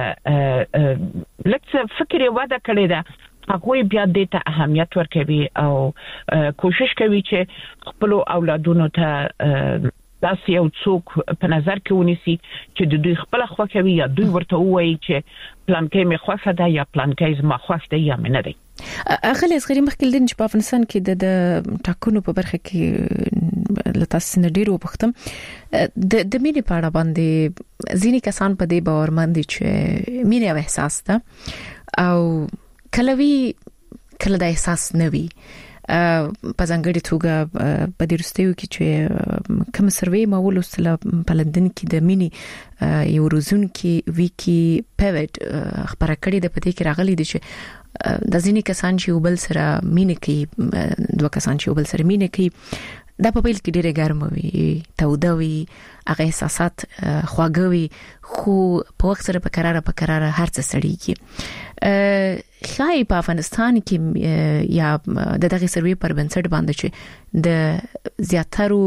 لکه فکر یې واده کړی ده هغوی بیا دې ته اهمیت ورکوي او کوشش کوي چې خپل اولادونو ته داسې یو څوک په نظر کې ونیسي چې د دوی خپل خوښه وي یا دوی ورته وایي چې پلان کې مې خوښه ده یا پلان کې زما خوښ دی یا مې نه دی. اغلی اصغری مخکې دین چې په افغانستان کې د ټاکنو په برخه کې لته سن ډیرو وختم د د مینې په اړه باندې ځینې کسان په دې باورمن دي چې مینه یو احساس ده او کلوي کله د احساس نه وي په ځانګړي توګه په دې رستیو کې چې کوم سروي ماول وسله په لندن کې د مینی یو روزون کې ویکی پیوټ خبره کړې ده په دې کې راغلي دي چې د ځینې کسان چې وبل سره مینه کوي دوه کسان چې وبل سره مینه کوي دا په پیل کې ډېره ګرمه وي توده وي هغه احساسات خواږه وي خو په وخت سره په قراره په قراره هر څه سړیږي خای په افغانستان کې یا د دغه سروي پر بنسټ باندې چې د زیاترو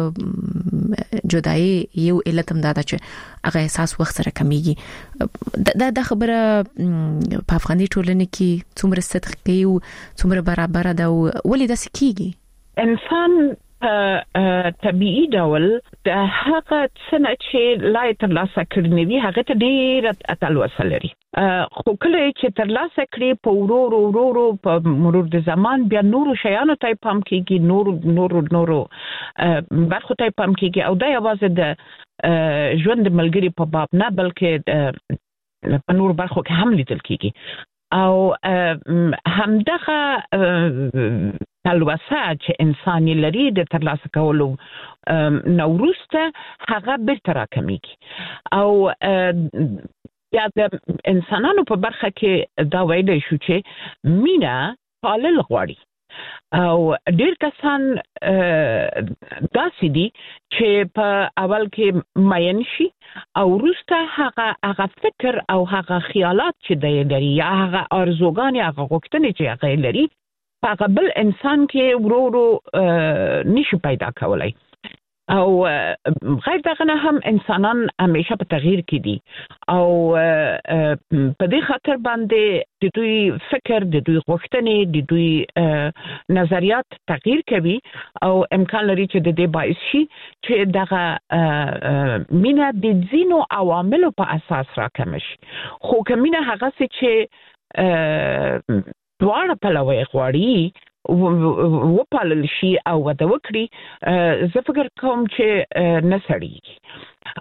جدای یو علت هم دا چې هغه احساس وخت سره کمیږي دا د خبره په افغاني ټولنه کې څومره صدق کوي څومره برابر ده ولې د سکیږي انسان په طبيعي ډول د هغه څنګه چې لای تر لاسه کړنی وي هغه ته ډیر اتلوسه لري خو کله چې تر لاسه کړی په ورو ورو ورو په مرور د زمان بیا نورو شیانو ته پام کیږي نور نور نورو برخو ته پام کیږي او دا یوازې د ژوند ملګری په باب نه بلکې په نور برخو کې هم لیدل کیږي او همدغه تلوسه چې انساني لري د ترلاسه کولو نوروسته هغه بیرته راکمیږي او یا د انسانانو په برخه کې دا ویل شو چې مینا پالل غواړي او ډیر کسان داسې دي چې په اول کې ماین شي او وروسته هغه هغه فکر او هغه خیالات چې د لري یا هغه ارزوګان یا هغه غوښتنې چې هغه لري هغه بل انسان کې ورو ورو نشي پیدا کولای او غیر دغه نه هم انسانان همیشه په تغییر کې دي او په دې خاطر باندې د دوی فکر د دوی غوښتنې د دوی نظریات تغییر کوي او امکان لري چې د دې باعث شي چې دغه مینا د ځینو عواملو په اساس راکم شي خو کمینه هغه څه چې دواړه پلوي غواړي وپالل شي او وده وکړي زه فکر کوم چې نسړي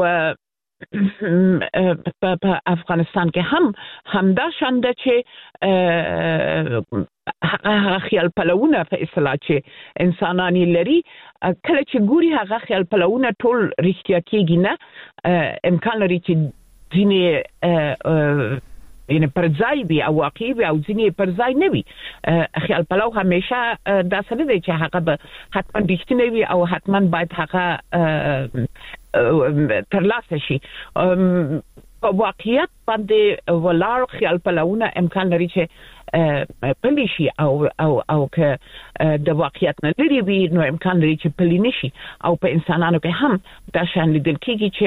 او په افغانستان کې هم همدا شانده چې هغه خیال پلوونه په اصطلاح چې انسانانی لري کله چې ګوري هغه خیال پلوونه ټول رښتیا کېږي نه امکان لري چې ځینې یعنی پر ځای وي او واقعي وي او ځینې پر ځای نه وي خیال پلو همیشه داسې نه دی چې هغه به حتما رښتینی وي او حتما باید هغه ترلاسه شي په واقعیت باندې ولاړ خیال پلوونه امکان لري چې پلی شي او او او که د واقعیت نه لري وي نو امکان لري چې پلی نشي او په انسانانو کې هم دا شان لیدل کېږي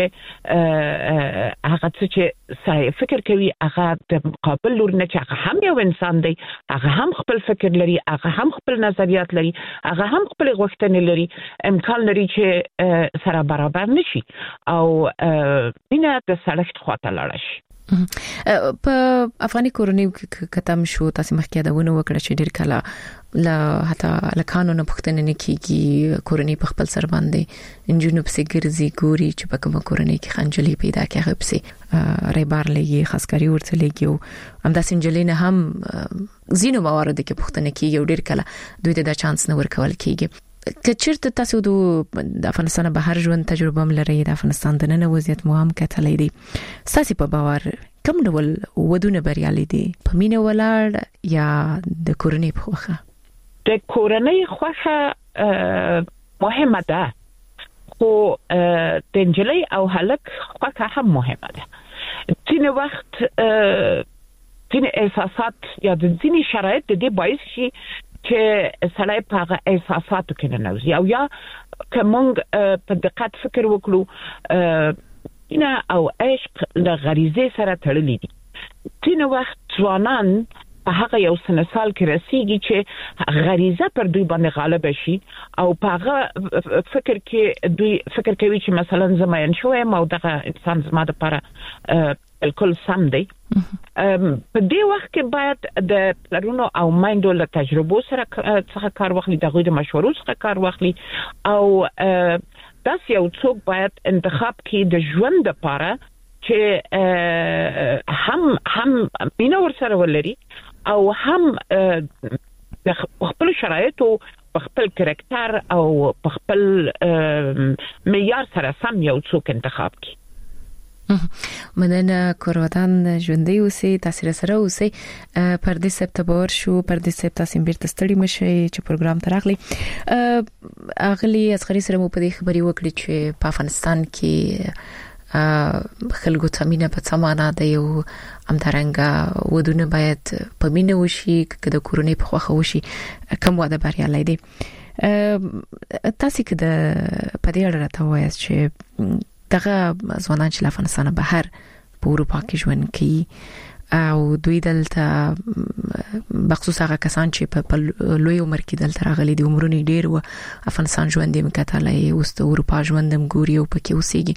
چې هغه څه چې سړی فکر کوي هغه د مقابل لور نه چې هغه هم یو انسان دی هغه هم خپل فکر لري هغه هم خپل نظریات لري هغه هم خپل غوښتنې لري امکان لري چې سره برابر نشي او مینه د سړک خواته لاړ شي په افغاني کورنۍ کې کتم شو تاسو مخکې دا ونه وکړه چې ډیر کله لا حتی لکانو نه پښتنه نه کیږي کورنۍ په خپل سر باندې انجونو په سګرزي ګوري چې په کومه کورنۍ کې خنجلي پیدا کیږي په ریبار لګي خاصکاری ورته لګي او همدا سنجلي نه هم زینو موارد کې پښتنه کیږي ډیر کله دوی ته دا چانس نه ورکول کیږي کچرته تاسو د افغانستان بهر ژوند تجربه ملري د افغانستان د نن وضعیت مو هم کتلې دي ساسي په باور کوم ډول ودونه بریالي دي په مینه ولاړ یا د کورنۍ په خوخه د کورنۍ خوخه مهمه ده خو د انجلۍ او هلک خوخه هم مهمه ده ځینې وخت ځینې احساسات یا د ځینې شرایط د دې باعث شي چې سړی په هغه احساساتو کې نه نوځي او یا که موږ په دقت فکر وکړو اینا او عشق له غریزې سره تړلي دي ځینې وخت ځوانان په هغه یو سن سال کې رسیږي چې غریزه پر دوی باندې غالب شي او په هغه فکر کې دوی فکر کوي چې مثلا زماین شوم او دغه انسان زما لپاره بالکل سم دی په دې وخت کې باید د پلرونو او مایندو له تجربو سره څخه کار واخلي دغه د مشورو څخه کار واخلي او داس یو څوک باید انتخاب کړي د ژوند لپاره چې هم هم مینه ورسره ولري او هم د خپل شرایطو په خپل کریکټر او په خپل معیار سره سم یو څوک انتخاب کړي مننه کوروتان ژوندۍ اوسئ تاسو سره اوسئ پر دې سپتمبر شو پر دې سپتمبر تاسو بیرته ستړي مشئ چې پروګرام تراغلی اغلی اصغری سره مو په دې خبري وکړي چې په افغانستان کې خلکو ته مینه په سمانه ده یو امدارنګه ودونه باید په مینه وشي که د کورونی په خوخه وشي کوم واده بریالي دي تاسو کې د پدې اړه راته وایي چې دغه ځوانان چې افغانستان بهر په اروپا کې ژوند کوي او دوی دلته بخصوص هغه کسان چې په لوی عمر کې دلته راغلي دي عمرونه ډیر و افغانستان ژوند یې مکتلای او ست اروپا ژوندم ګوري او پکې اوسېږي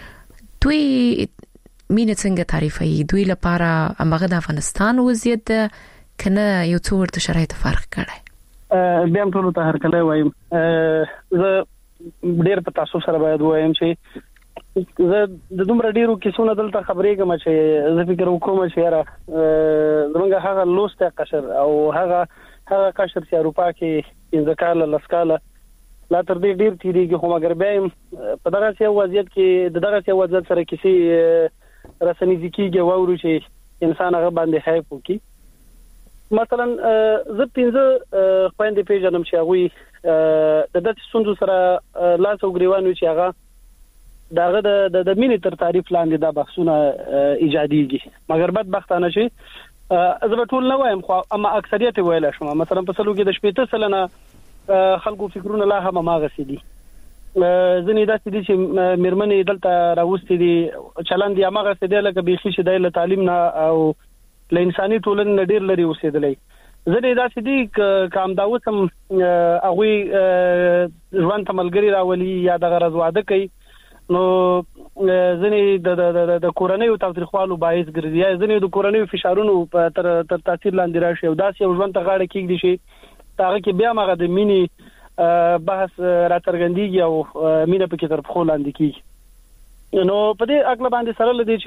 دوی مینه څنګه تعریفوي دوی لپاره هغه د افغانستان وضعیت کنه یو څو ورته شرایط فرق کړي بیا هم ټول ته هر کله وایم زه ډیر په تاسو سره باید وایم چې زه د دومره ډیرو کیسونو دلته خبرې کوم چې زه فکر وکوم چې را زمونږ هغه لوسته قشر او هغه هغه قشر چې اروپا کې ځکاله لسکاله لا تر دې ډیر تیریږي خو مګر بیا په دغه څه وضعیت کې د دغه څه وضعیت سره کیسې رسنۍ کیږي وورو چې انسان هغه باندې حیف وکي مثلا زه پنځه خويندې پیژنم چې هغه د دې څوندو سره لاس او ګریوانو چې هغه داغه د د مینې تر تعریف لاندې دا بحثونه ایجاديږي مګر بدبختانه شي زه به ټول نه وایم خو اما اکثریت ویل شم مثلا په سلو کې د شپږ سلنه خلکو فکرونه لا هم ماغه سي دي ځنې دا سي دي چې مرمنې دلته راوستي دي چلند یې ماغه سي دي لکه بيخي شي د تعلیم نه او ل انساني ټولنې ډیر لري اوسېدلې ځنې دا سي دي کام داوت هم هغه ژوند تملګری راولي یا د غرض واده کوي نو ځنې د د د کورنۍ او تاریخوالو باعث ګرځي ځنې د کورنۍ فشارونو په تر تر تاثیر لاندې راشي او داسې یو ژوند ته غاړه کېږي شي هغه کې بیا مغه د مینی بحث راڅرګندېږي او مینه په کې تر خو لاندې کېږي نو په دې اګل باندې سره لدی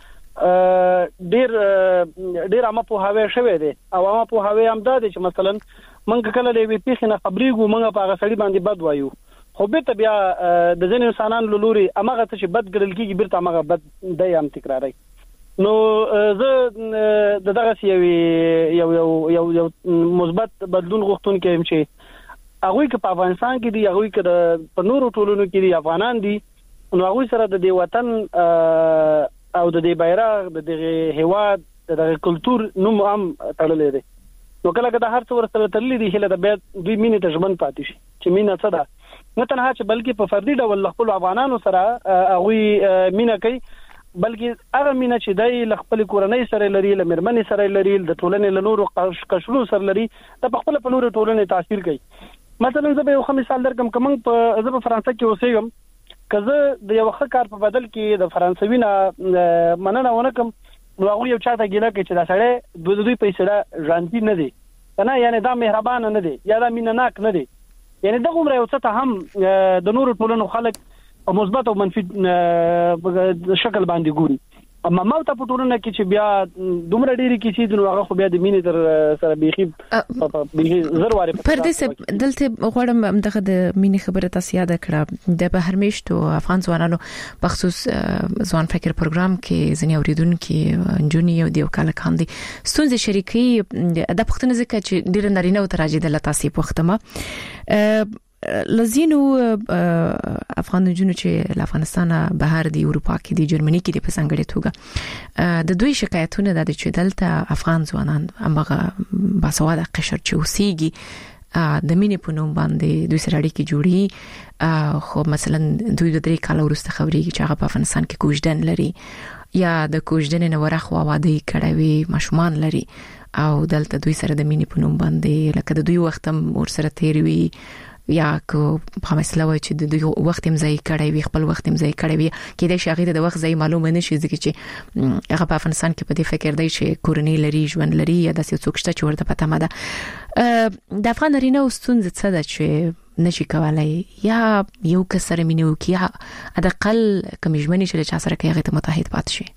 چې ډیر ډیر امه په هاوی شوه دي او امه په هاوی هم دا دي چې مثلا منګ کله د وی پی خنه خبرېګو منګ په هغه سړي باندې بد وایو خو به ته بیا د ځینې انسانانو لوري امغه ته چې بد ګرل کیږي بیرته امغه بد د یم تکراري نو زه د دغه یو یو یو یو مثبت بدلون غوښتون کوم چې هغه کې په افغانستان کې دی هغه کې په نورو ټولونو کې دی افغانان دي نو هغه سره د دې وطن او د دې بیرغ د دې هواد د دې کلچر نوم هم تړلې دي نو کله کله هر څور سره تړلې دي هله د بیت دوی مینه تجربه پاتې شي چې مینه څه ده نه تنها چې بلکې په فردي ډول خپل افغانانو سره هغه مینه کوي بلکې هغه مینه چې دای خپل کورنۍ سره لري لمرمنې سره لري د ټولنې له نورو قشرو سره لري د خپل په نورو ټولنې تاثیر کوي مثلا زه به یو مثال درکم کوم په زه په فرانسه کې اوسېږم کزه د یو ښه کار په بدل کې د فرانسوي نه مننه ونه کوم نو هغه یو چاته ګیله کوي چې دا سړی دوی دوی پیسې دا ژوندۍ نه دي کنه یعنی دا مهربان نه دي یا دا مینناک نه دي یعنی دغه عمر یو څه هم د نورو ټولنو خلک او مثبت او منفي شکل باندې ګوري اما ما ته په ټولنه کې چې بیا دومره ډیری کې چې نو هغه خو بیا د مینې تر سره بيخي بيخي زر واره پر دې دلته غواړم دغه د مینې خبره تاسو یاد کړه د بهر میشتو افغان ځوانانو بخصوص ځوان فکر پروګرام کې ځنی اوریدونکو جونی او دیو کال کاندي ستونزې شریکي د پښتنه ځکه چې ډیر نارینه او تراجی د لاسي پښتمه لزینو افغان جنو چې افغانستان بهر دی اروپا کې دی جرمني کې دی په څنګه توګه د دوی شکایتونه د چې دلته افغان ځوانان هغه باسواده قشر چې اوسېږي د مینې په نوم باندې دوی سره اړیکې جوړي خو مثلا دوی د درې کال وروسته خبرېږي چې هغه په افغانستان کې کوژدن لري یا د کوژدن نه ورخوا واده کړوي ماشومان لري او دلته دوی سره د مینې په نوم باندې لکه د دوی وخت هم ور سره تیر وي یا کو په مسله وای چې د دوی وخت هم ځای کړی وي خپل وخت هم ځای کړی وي کې د شاغید د وخت ځای معلومه نشي ځکه چې هغه په افغانستان کې په دې فکر دی چې کورنۍ لري ژوند لري یا د څوک شته چې ورته پته مده د افغان رینه وستون څه ده چې نشي کولای یا یو کسر مينو کې یا د اقل کمیژمنې چې چا سره کې هغه ته متحد پات شي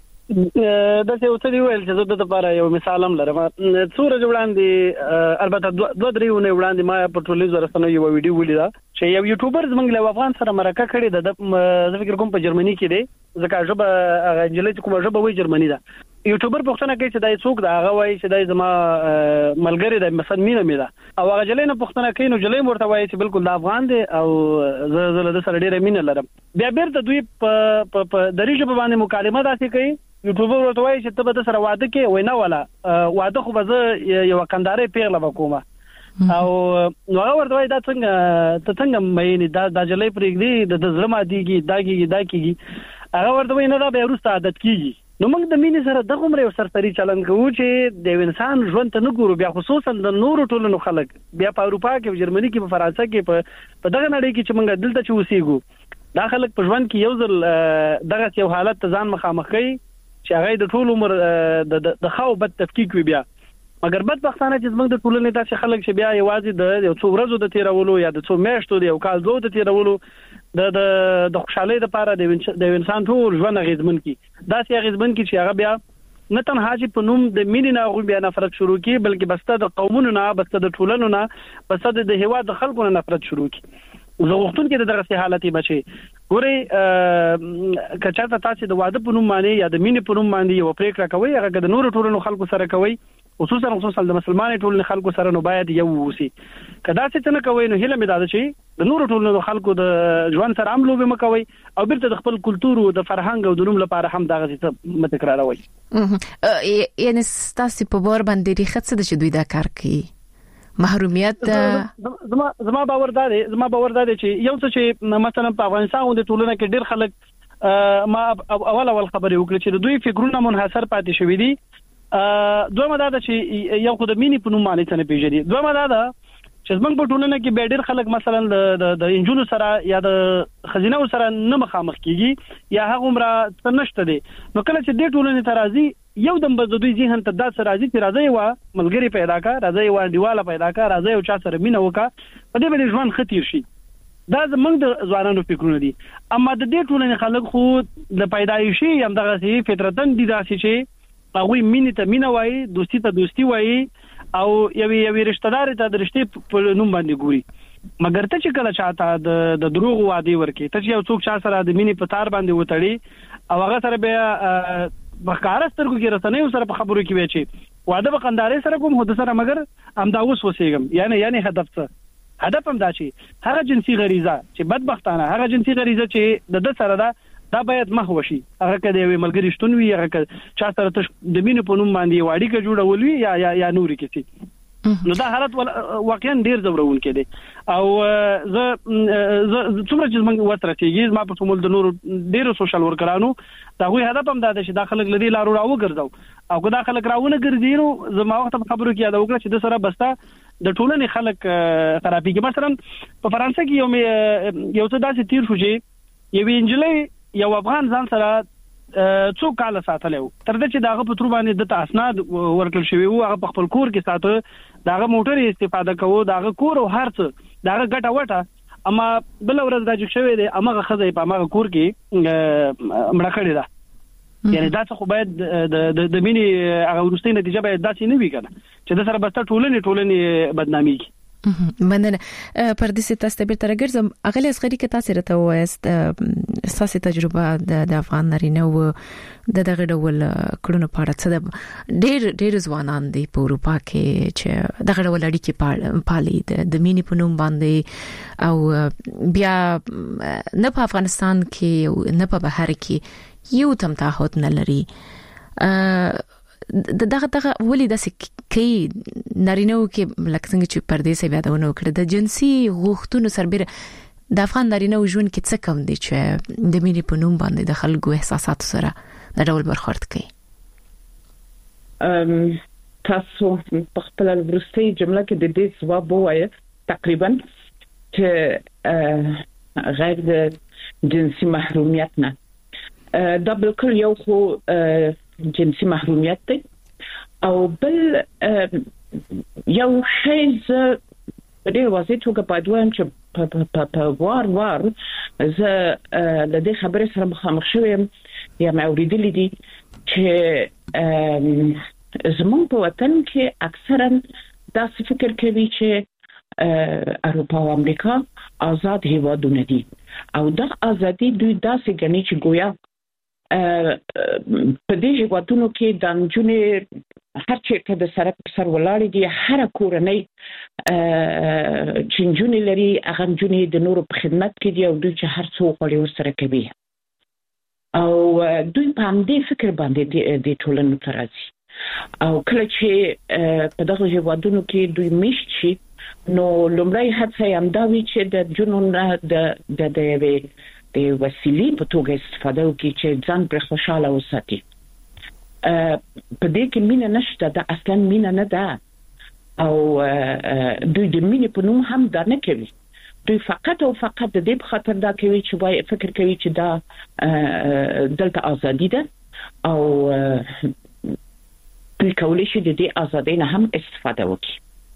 دا څه اوس دی ویل چې زه د لپاره یو مثال هم لرم څوره وړاندې البته دوه درې ونه وړاندې ما په ټولنیزو رسنیو یو ویډیو ولیدا چې یو یوټیوبر زمونږ له افغان سره مرکه کړې ده د فکر کوم په جرمني کې دی ځکه ژبه هغه انجلۍ کومه ژبه وایي جرمني ده یوټیوبر پښتنه کوي چې دای څوک دا هغه وایي چې دای زما ملګری دی مثلا مینه مې ده او هغه جلې نه پښتنه کوي نو جلې مرته وایي چې بالکل د افغان دی او زه زه له سره ډیره مینه لرم بیا بیرته دوی په په دریجه باندې مکالمه داسې کوي یوټیوبر ورته وایي چې ته به سره واده کې وینا ولا واده خو به زه یو کندارې پیغله وکوم او نو هغه ورته وایي دا څنګه ته څنګه مې دا د جلې پرېږدي د زړه ماديږي داګي داګي هغه ورته وایي نه دا به ورسته عادت کیږي نو موږ د مینې سره دغه عمر یو سرسري چلند کوو چې د انسان ژوند ته نه ګورو بیا خصوصا د نورو ټولنو خلک بیا په اروپا کې په جرمني کې په فرانسه کې په په دغه نړۍ کې چې موږ دلته چې اوسېږو دا خلک په ژوند کې یو ځل دغه یو حالت ته ځان مخامخ کوي چې هغه د ټول عمر د د خو بد تفکیک وي بیا مګر بدبختانه چې موږ د ټولنې داسې خلک چې بیا یوازې د یو څو ورځو د تیرولو یا د څو میاشتو د یو کال دوه د تیرولو د د د خوشحالۍ لپاره د انسان ټول ژوند غیزمن کی دا سي غیزمن کی چې هغه بیا نه تنها چې په نوم د مینې نه غو بیا نفرت شروع کی بلکې بسته د قومونو نه بسته د ټولنو نه بسته د هوا د خلکو نه نفرت شروع کی زه وختون کې دغه حالتي بچي ګوري کچاته تاسو د واده په نوم باندې یا د مینې په نوم باندې یو پریکړه کوي هغه د نورو ټولنو خلکو سره کوي خصوصا خصوصا د مسلمانانو ټولنې خلکو سره نو باید یو وسی کدا چې نه کوي نو هله مې دا چې د نورو ټولنو خلکو د ژوند سره عملو به مکوي او بیرته د خپل کلچر او د فرهنګ او د نوم لپاره هم دغه څه متکراروي یعنی تاسو په بور باندې ریخت څه د دوی دا کار کوي محرومیت زما زما باور دا دی زما باور دا دی چې یو څه چې مثلا په افغانستان د ټولنه کې ډېر خلک ما اول اول خبرې وکړي چې دوی فکرونه منحصر پاتې شوی دي دوه ماده چې یو خو د مینې په نوم باندې څنګه پیژني دوه ماده دا چې موږ په ټولنه کې به ډېر خلک مثلا د د انجونو سره یا د خزینه سره نه مخامخ کیږي یا هغه عمره څه نشته دي نو کله چې د ټولنې ترازی یو دم به د دوی ذهن ته داسې راځي چې راځي وا ملګری پیدا کا راځي وا دیواله پیدا کا راځي او چا سره مینه وکا په دې باندې ژوند خطیر شي دا زمونږ د ځوانانو فکرونه دي اما د دې ټولنې خلک خو د پیدایشي هم دغه سي فطرتن دي داسې چې هغه مینې ته مینه وایي دوستی ته دوستی وایي او یوې یوې رشتہ دار ته د رشتې په نوم باندې ګوري مګر ته چې کله چاته د د دروغ وادي ورکي ته چې یو څوک چا سره د مینې په تار باندې وتړي او هغه سره به بخاره سترګو کې رسنۍ سره په خبرو کې وي چې واده به قندارې سره کوم هدا سره مګر امدا اوس وسېګم یعنی یعنی هدف څه هدف هم دا چې هغه جنسي غریزه چې بدبختانه هغه جنسي غریزه چې د د سره دا دا باید محو شي هغه کده وي ملګری شتون وي هغه چا سره ته د مینې په نوم باندې واړی کې جوړول وي یا یا یا نوري کې نو دا حالت واقعا ډیر زورون کې دي او زه څومره چې موږ وترتیږي ما په ټول د نورو ډیرو سوشل ورکرانو دا غوي هدف هم دا چې داخله لدی لارو راو ګرځاو او که داخله راونه ګرځي نو زما وخت په خبرو کې یاد وکړه چې د سره بستا د ټولنې خلک خرابېږي مثلا په فرانسه کې یو یو څه داسې تیر شو چې یو انجلۍ یو افغان ځان سره څو کال ساتلو تر دې چې داغه په تر باندې د اسناد ورکل شوی او هغه په خپل کور کې ساته داغه موټر استفاده کوو داغه کور او هرڅ داغه ګټه وټه اما بل ورځ راځي شوی دی امغه خزې په امغه کور کې مړه کړی دا یعنی دا څه خو باید د د مینې هغه ورستۍ نتیجه باید داسې نه وي کنه چې د سره بس ټولنې ټولنې بدنامي کی مننه پر دې ستاسو به تر ګرځم اغلی اصغری کې تاسو راته وایست اساسي تجربه د افغان نارینه و د دغه ډول کړونو په اړه څه د ډېر ډېر ځوانان دی په اروپا کې چې دغه ډول اړیکې پالي د مینې په نوم باندې او بیا نه په افغانستان کې نه په بهر کې یو تم تعهد نه لري دغه دغه ولې د سکه نارینه کې لکه څنګه چې پردیسه بیا دونه وکړه د جنسي غوښتنو سربېره د افغان نارینه ژوند کې څه کم دي چې د مینې په نوم باندې د خلکو احساسات سره د ډول برخورد کوي ام تاسو په خپل ورستي جمله کې د دې ځواب وایي تقریبا چې غیر د جنسي محرومیت نه دا بالکل یو خو جنسي محرومیت دی او بل یو شی ز په دې واسطه چې په دویم چې په وار وار ز د دې خبرې سره مخامخ شوم یا مې اوریدلې دي چې زموږ په وطن کې اکثرا دا فکر کوي چې اروپا او امریکا آزاد هیوادونه دي او دا ازادي دوی داسې غني چې گویا په دې هیوادونو کې د انجونې هر چیرته د سره سر ولاړ دي هر کورنۍ چې انجونې لري هغه انجونې د نورو په خدمت کې دي او دوی چې هر څو غوړي ورسره کوي او دوی په همدې فکر باندې د ټولنې ترازي او کله چې په دغه هیوادونو کې دوی مشت شي نو لومړی هڅه هم دا وي چې د جنون د د د وسیلې په توګه استفاده وکړي چې ځان پر خوشاله وساتي په دې کې مینه نشته، دا اصلا مینه نه ده، او دوی د مینې په نوم هم دا نه کوي. دوی فقط او فقط د دې په خاطر دا کوي چې وای فکر کوي چې دا دلته ازادي ده او دوی کولی شي د دې ازادۍ نه هم استفاده وکړي.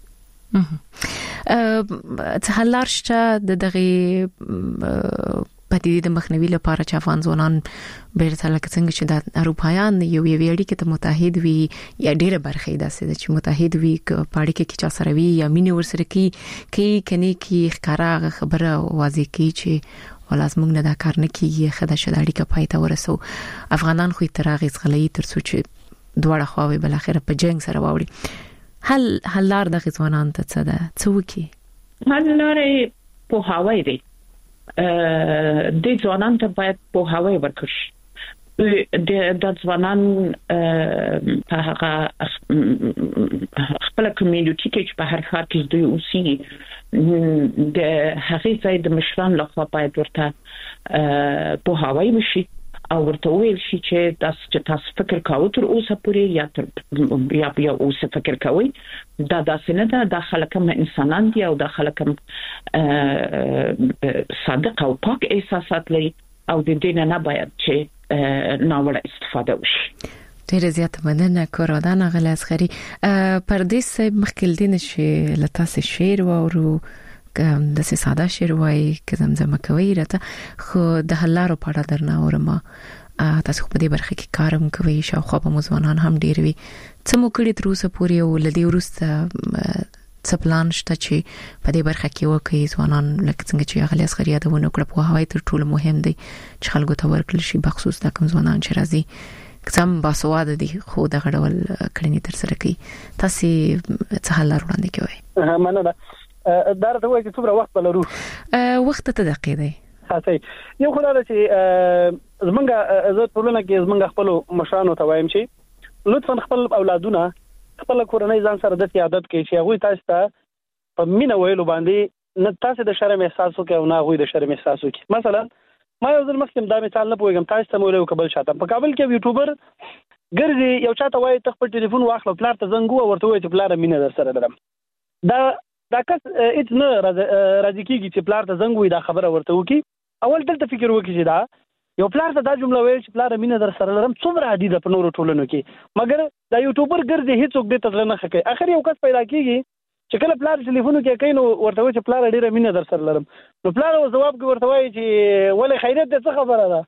څه حل لار شته د دغه پدیدې د مخنیوي لپاره چې افغان ځوانان بیرته لکه څنګه چې د اروپایان یو یو اړیکې ته متحد وي یا ډیره برخه ده چې متحد وي پاړي کې چا سره وي یا مینه ورسره کی کی کني کی ښکارا خبره واضح کی چې ولاس موږ نه دا کار نه کیږي خدای شد اړیکه پایته ورسو. افغانان خو ترغیز غلې ترڅو چې دواړه خواوې بل اخر په جنگ سره واوړي. هل هلار د ځوانان ته څه ده څه وکي؟ هلار په هواي دي د ځوانان ته باید په هواي ورکړي. د د ځوانان په هغه خپل کمیونټي کې په هر ښار کې دوی اوسي د هغه ځای د مشران لخوا باید ورته په هواي وشي او ورته ویل شي چې تاسو چې تاسو فکر کوئ تر اوسه پورې یا تر یا بیا اوسه فکر کوئ دا داسې نه ده، دا خلک هم انسانان دي او دا خلک هم صادق او پاک احساسات لري او د دې نه باید چې ناوړه استفاده وشي. ډېر زیات مننه کورادان غل اصغری پردیس مخکل دین شي لته شعر وورو د ساده شعر وای که زمزمه کوي راته خو د هلارو په اړه درنه اورم. تاسو په دې برخه کې کارم کوي شاوخوا په مزوانان هم ډیر وي څه مو کړی تر اوسه پورې او لدی ورسته څه پلان شته چې په دې برخه کې وکړي ځوانان لکه څنګه چې غلی اصغری یادونه کړه په هواي تر ټولو مهم دی چې خلکو ته ورکړل شي بخصوص د کوم ځوانان چې راځي کسم باسواده دي خو د غړول کړنی تر سره کوي. تاسو څه حل وړاندې کوي؟ مننه. دا راته وایي چې څومره وخت بلرو؟ وخت ته دقیق دی. هڅه یو خدای چې زمونږه عزت ټولنه کې زمونږ خپل مشرانو ته وایم چې لطفا خپل اولادونه خپل کورنۍ ځان سره د عادت کې چې هغه تاسو ته په مینه ویلو باندې نه تاسو د شرم احساس وکړو او نه هغه د شرم احساس وکړي. مثلا ما یو ځل مخکې دا مثال نه پوهیږم تاسو ته مولوي قبل شاته په کابل کې یوټیوبر ګرځي یو چاته وایي ته خپل ټلیفون واخلو پلار ته زنګ ورته وایي چې پلار مینه در سره درم. دا دا کس اټ نه راځي کیږي چې پلار ته زنګ وي دا خبره ورته وکي. اول دلته فکر وکړي چې دا یو پلار ته دا جمله وایي چې پلار مینه در سره لرم څومره عادي ده په نورو ټولنو کې، مګر دا یوټیوبر ګرځي هیڅوک دې ته نه خکې. اخر یو کس پیدا کیږي چې کله پلار ټلیفون کې کوي نو ورته وایي چې پلار ډیره مینه در سره لرم، نو پلار جواب کوي ورته وایي چې ولې خیرت دې څه خبره ده.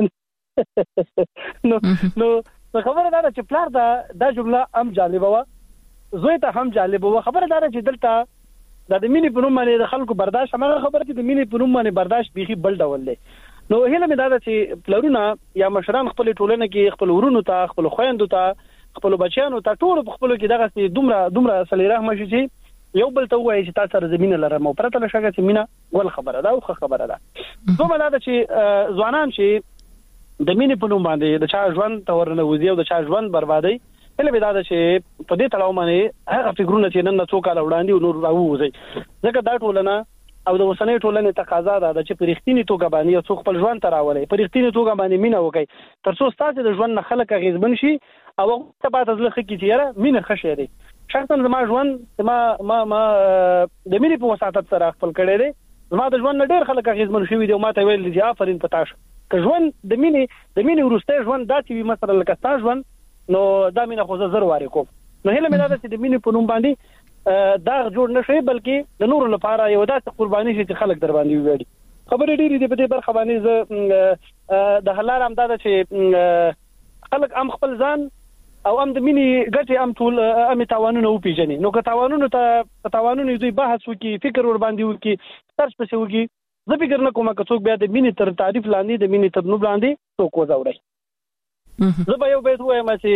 نو نو خبره دا چې پلار دا دا جمله هم جالبه و، زوی ته هم جالبه و. خبره دا چې دلته دا د مینې په نوم باندې د خلکو برداشت هغه خبره چې د مینې په نوم باندې برداشت بيخي بل ډول دی. نو هله مې دا چې پلرونه یا مشران خپل ټولنه کې خپل ورونو ته خپل خويندو ته خپل بچیانو ته ټول خپل کې دغه دومره دومره صلی رحمه شي چې یو بل ته وایي چې تاسو سره زمينه لرم او پرته لشګه چې مینا ول خبره دا خو خبره ده. دومره دا چې ځوانان چې د مینې په نوم باندې د چا ژوند تورنه وزي او د چا ژوند بربادي هله به دا چې په دې تړاو باندې هغه فکرونه چې نن څو کال وړاندې نور راوځي ځکه دا ټولنه او د وسنۍ ټولنې تقاضا ده چې په رښتینی توګه باندې یو څو خپل ژوند تراولي په رښتینی توګه باندې مینه وکړي ترڅو ستاسو د ژوند نه خلک غیزمن شي او ته به تاسو لخوا کې چیرې مینه خشه دي. شخصا زما ژوند ما ما ما د مینې په وساتت سره خپل کړی دی. زما د ژوند ډېر خلک غیزمن شوي دي او ما ته ویل دي آفرین پتاش که ژوند د مینې د مینې ورسته ژوند داسې وي مثلا لکه تاسو ژوند نو دا مینه خو زر واره کوم. نو هله مې دا چې د مینې په نوم باندې دا جوړ نشي بلکې د نور لپاره یو داسې قرباني شي چې خلک در باندې ویړي. خبرې ډېرې دي په دې برخه باندې د حلال هم دا چې خلک هم خپل ځان او هم د مینې ګټې هم ټول هم تاوانونه وپیژني. نو که تاوانونه ته تاوانونه دوی بحث وکي فکر ور باندې وکي سرچ پسې وکي زه فکر نه کوم که څوک بیا د مینې تر تعریف لاندې د مینې تر نوم لاندې څوک وځوړي. زه به یو بیت وایم چې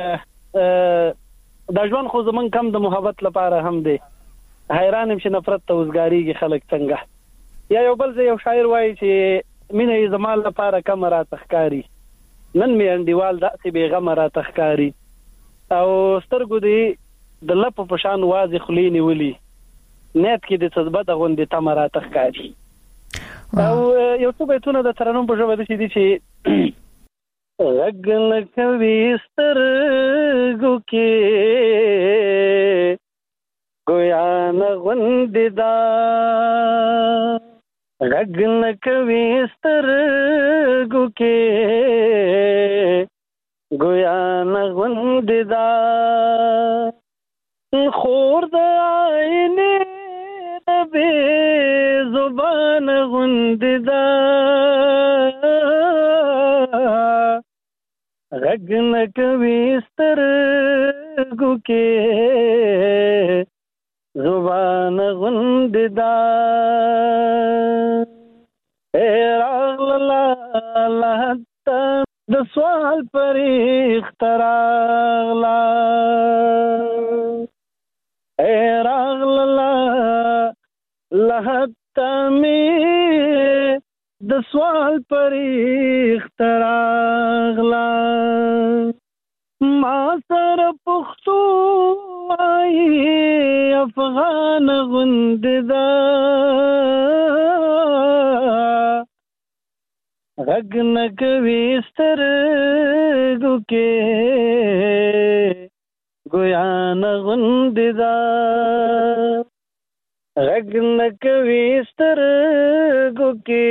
دا ژوند خو زمون کم د محبت لپاره هم دی حیران هم چې نفرت ته وزګاریږي خلک څنګه. یا یو بل یو شاعر وایي چې مینه یې زمال لپاره کم را تخکاری نن مې انډیوال داسې بیغمه را تخکاری او سترګو دې د لپ په شان واضح خلی نیولي نیت کې د څه غوندې تم را تخکاری. او یو څه بیتونه د ترنم په ژبه دي چې غږ نه کوي سترګو کې ګویا نه غوندې ده غږ نه کوي سترګو کې ګویا نه غوندې ده خور د آینې د بې زبان غوندې ده غږ نه کوي سترګو کې زبان غوندې ده اے راغله لهته د سوال پرېښت راغله اے راغله لهته مې د سوال پرېښت راغله ما سره پښتو وایي افغان غوندې ده غږ نه کوي سترګو کې ګویا نه غوندې ده غږ نه کوي سترګو کې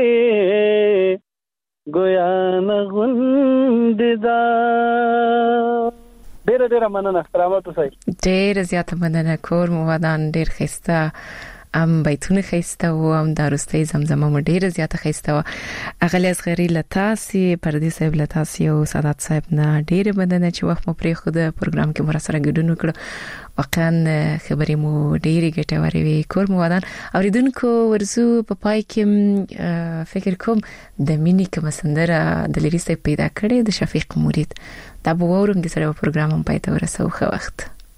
ګویا نه غوندې ده ډېره ډېره مننه کرامت اوسئ ډېره زیاته مننه کور مو ودان ډېر ښایسته ام بیتونه خسته و ام دروستي زمزمه مو ډیره زیاته خسته و اغلی اصغری لتاسی پردي صاحب لتاسی او سادات صاحب نه ډیره مننه چې وخت مو پرې خو د پروګرام کې مو سره ګډون وکړو واقعا خبرې مو ډیره ګټورې وي کور مو ودان اوریدونکو ورزو په پای کې فکر کوم د مینی کوم سندره د لری صاحب پیدا کړې د شفیق مرید دا به ورم د سره پروګرام هم پای ته ورسو خو وخت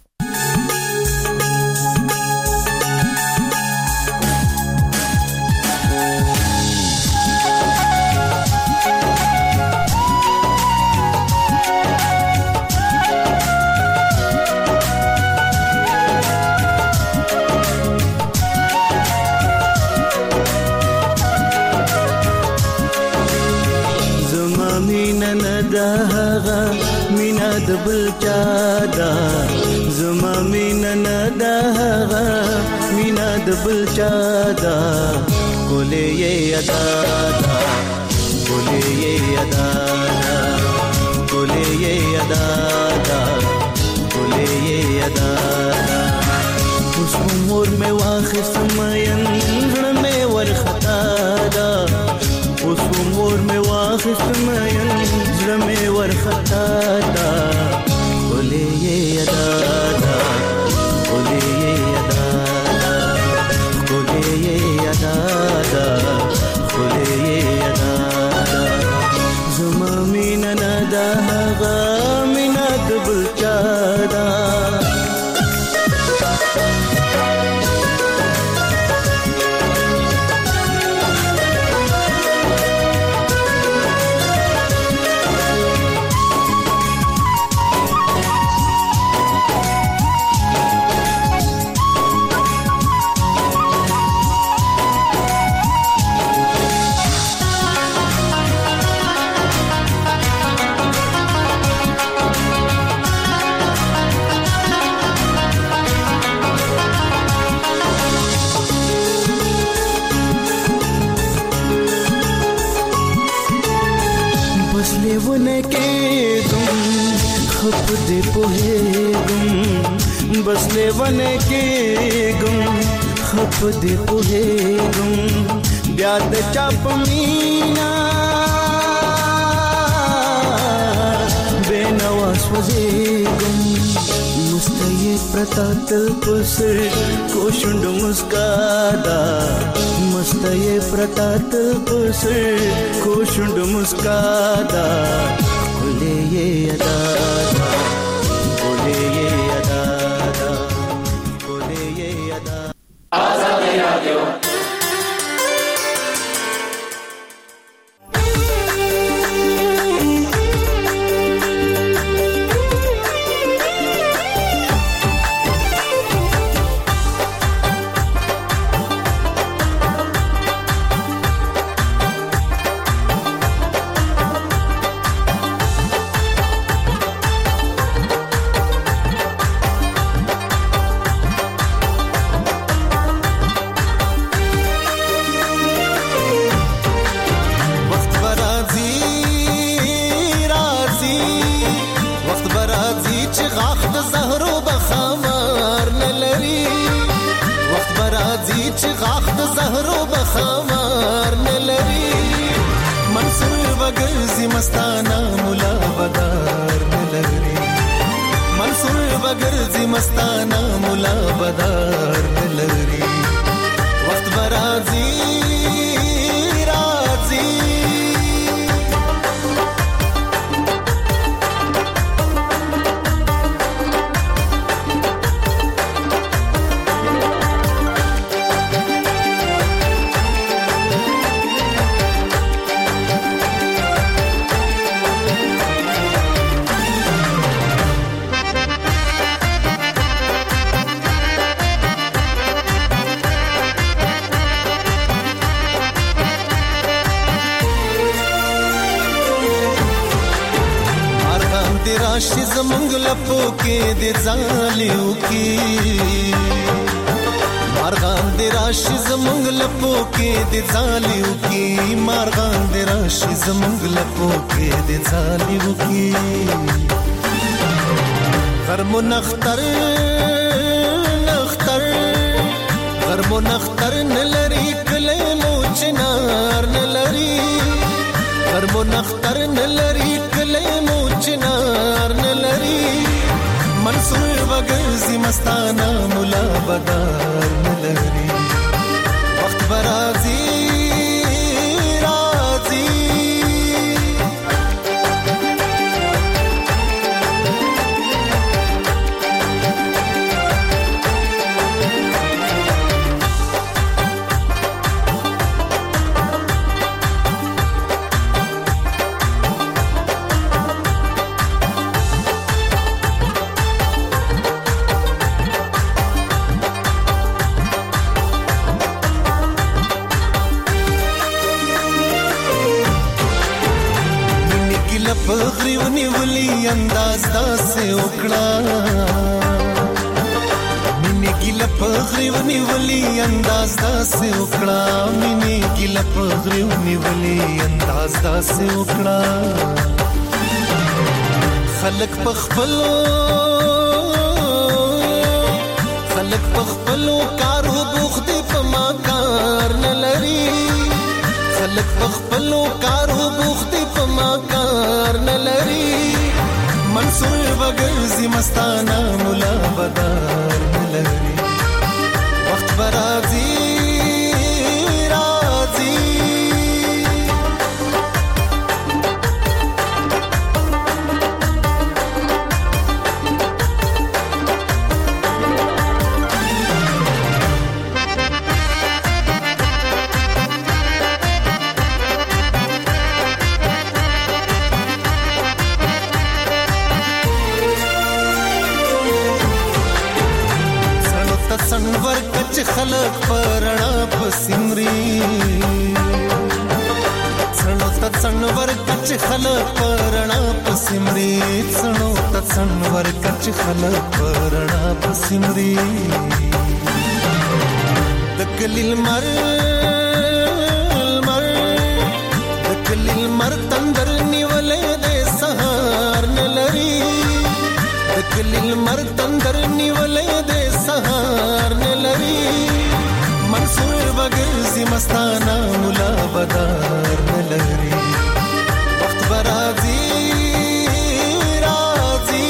د بل چادا زما مینا ندا مینا د بل چادا کولې یې ادا کولې یې ادا کولې یې ادا کولې یې ادا اوس عمر مې واخې سمین مې ورختا دا اوس عمر مې واخې سمین مې ورختا دا کولې یې ادا کولې یې ادا کولې یې ادا کولې یې ادا زما مینا ندا غا مینا د بل چادا बस लेवन के गुम खप दे पुहे गुम ब्याद चाप मीना बेनवास वजे गुम मुस्तये प्रतात पुसर कोशुंड मुस्कादा मुस्तये प्रतात पुसर कोशुंड मुस्कादा खुले ये अदा खुले ये अदा غاخ د زهرو بخمار نلري منصور بغرزي مستانا مولا بدار نلري منصور بغرزي مستانا مولا بدار نلري وقت برازي رازي راشي زمونږ لپو کې د ځالیو کې مارغان د راشي زمونږ لپو کې د ځالیو کې مارغان د راشي زمونږ لپو کې د ځالیو کې غرمو نختر نختر غرمو نختر نلري کله مو چنار نلري غرمو نختر نلري کله مو چنار نلري منصور بغرزي مستانا مولا بدار نلري وقت برازي رازي پغری ونیولی انداز داسې وکړه مینې ګیله پغری ونیولی انداز داسې وکړه مینې ګیله پغری ونیولی انداز داسې وکړه خلک په خپلو خلک په خپلو کارو بوخت دي په ما کار نه لري خلک په خپلو کارو بوخت دي په ما کار نه لري منصور بغرزي مستانا مولا بدار نه لري وخت برازي رازي سنور کچ خلق پرنا پسمري سنو ت سنور کچ خلق پرنا پسمري سنو ت سنور کچ خلق پرنا پسمري دکلیل مر مر دکلیل مر تندر نیولې د سهار نلري دکلیل مر تندر نیولې د سهار نلري منصور بغرزي مستانا مولا بدار نلري وخت برازي رازي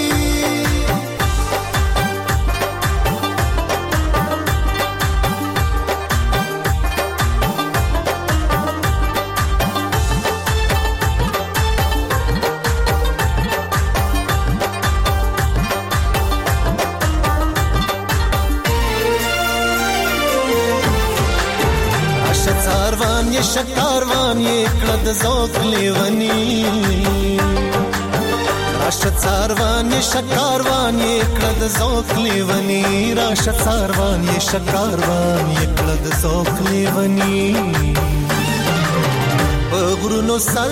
کاروان یہ شکاروان یہ کړه د ذوق لیونی راشد ساروان یہ شکاروان یہ کړه د ذوق لیونی راشد ساروان یہ شکاروان یہ کړه د ذوق لیونی غرونو سر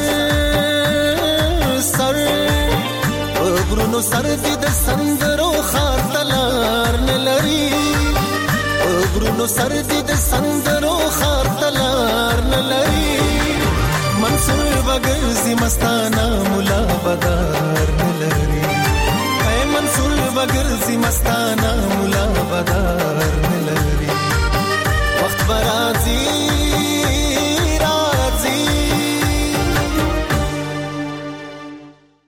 سر غرونو سر دې د سندرو خار تلار نلري غرونو سر دې د سندرو خار تلار نلري منصور بغرزي مستانا مولا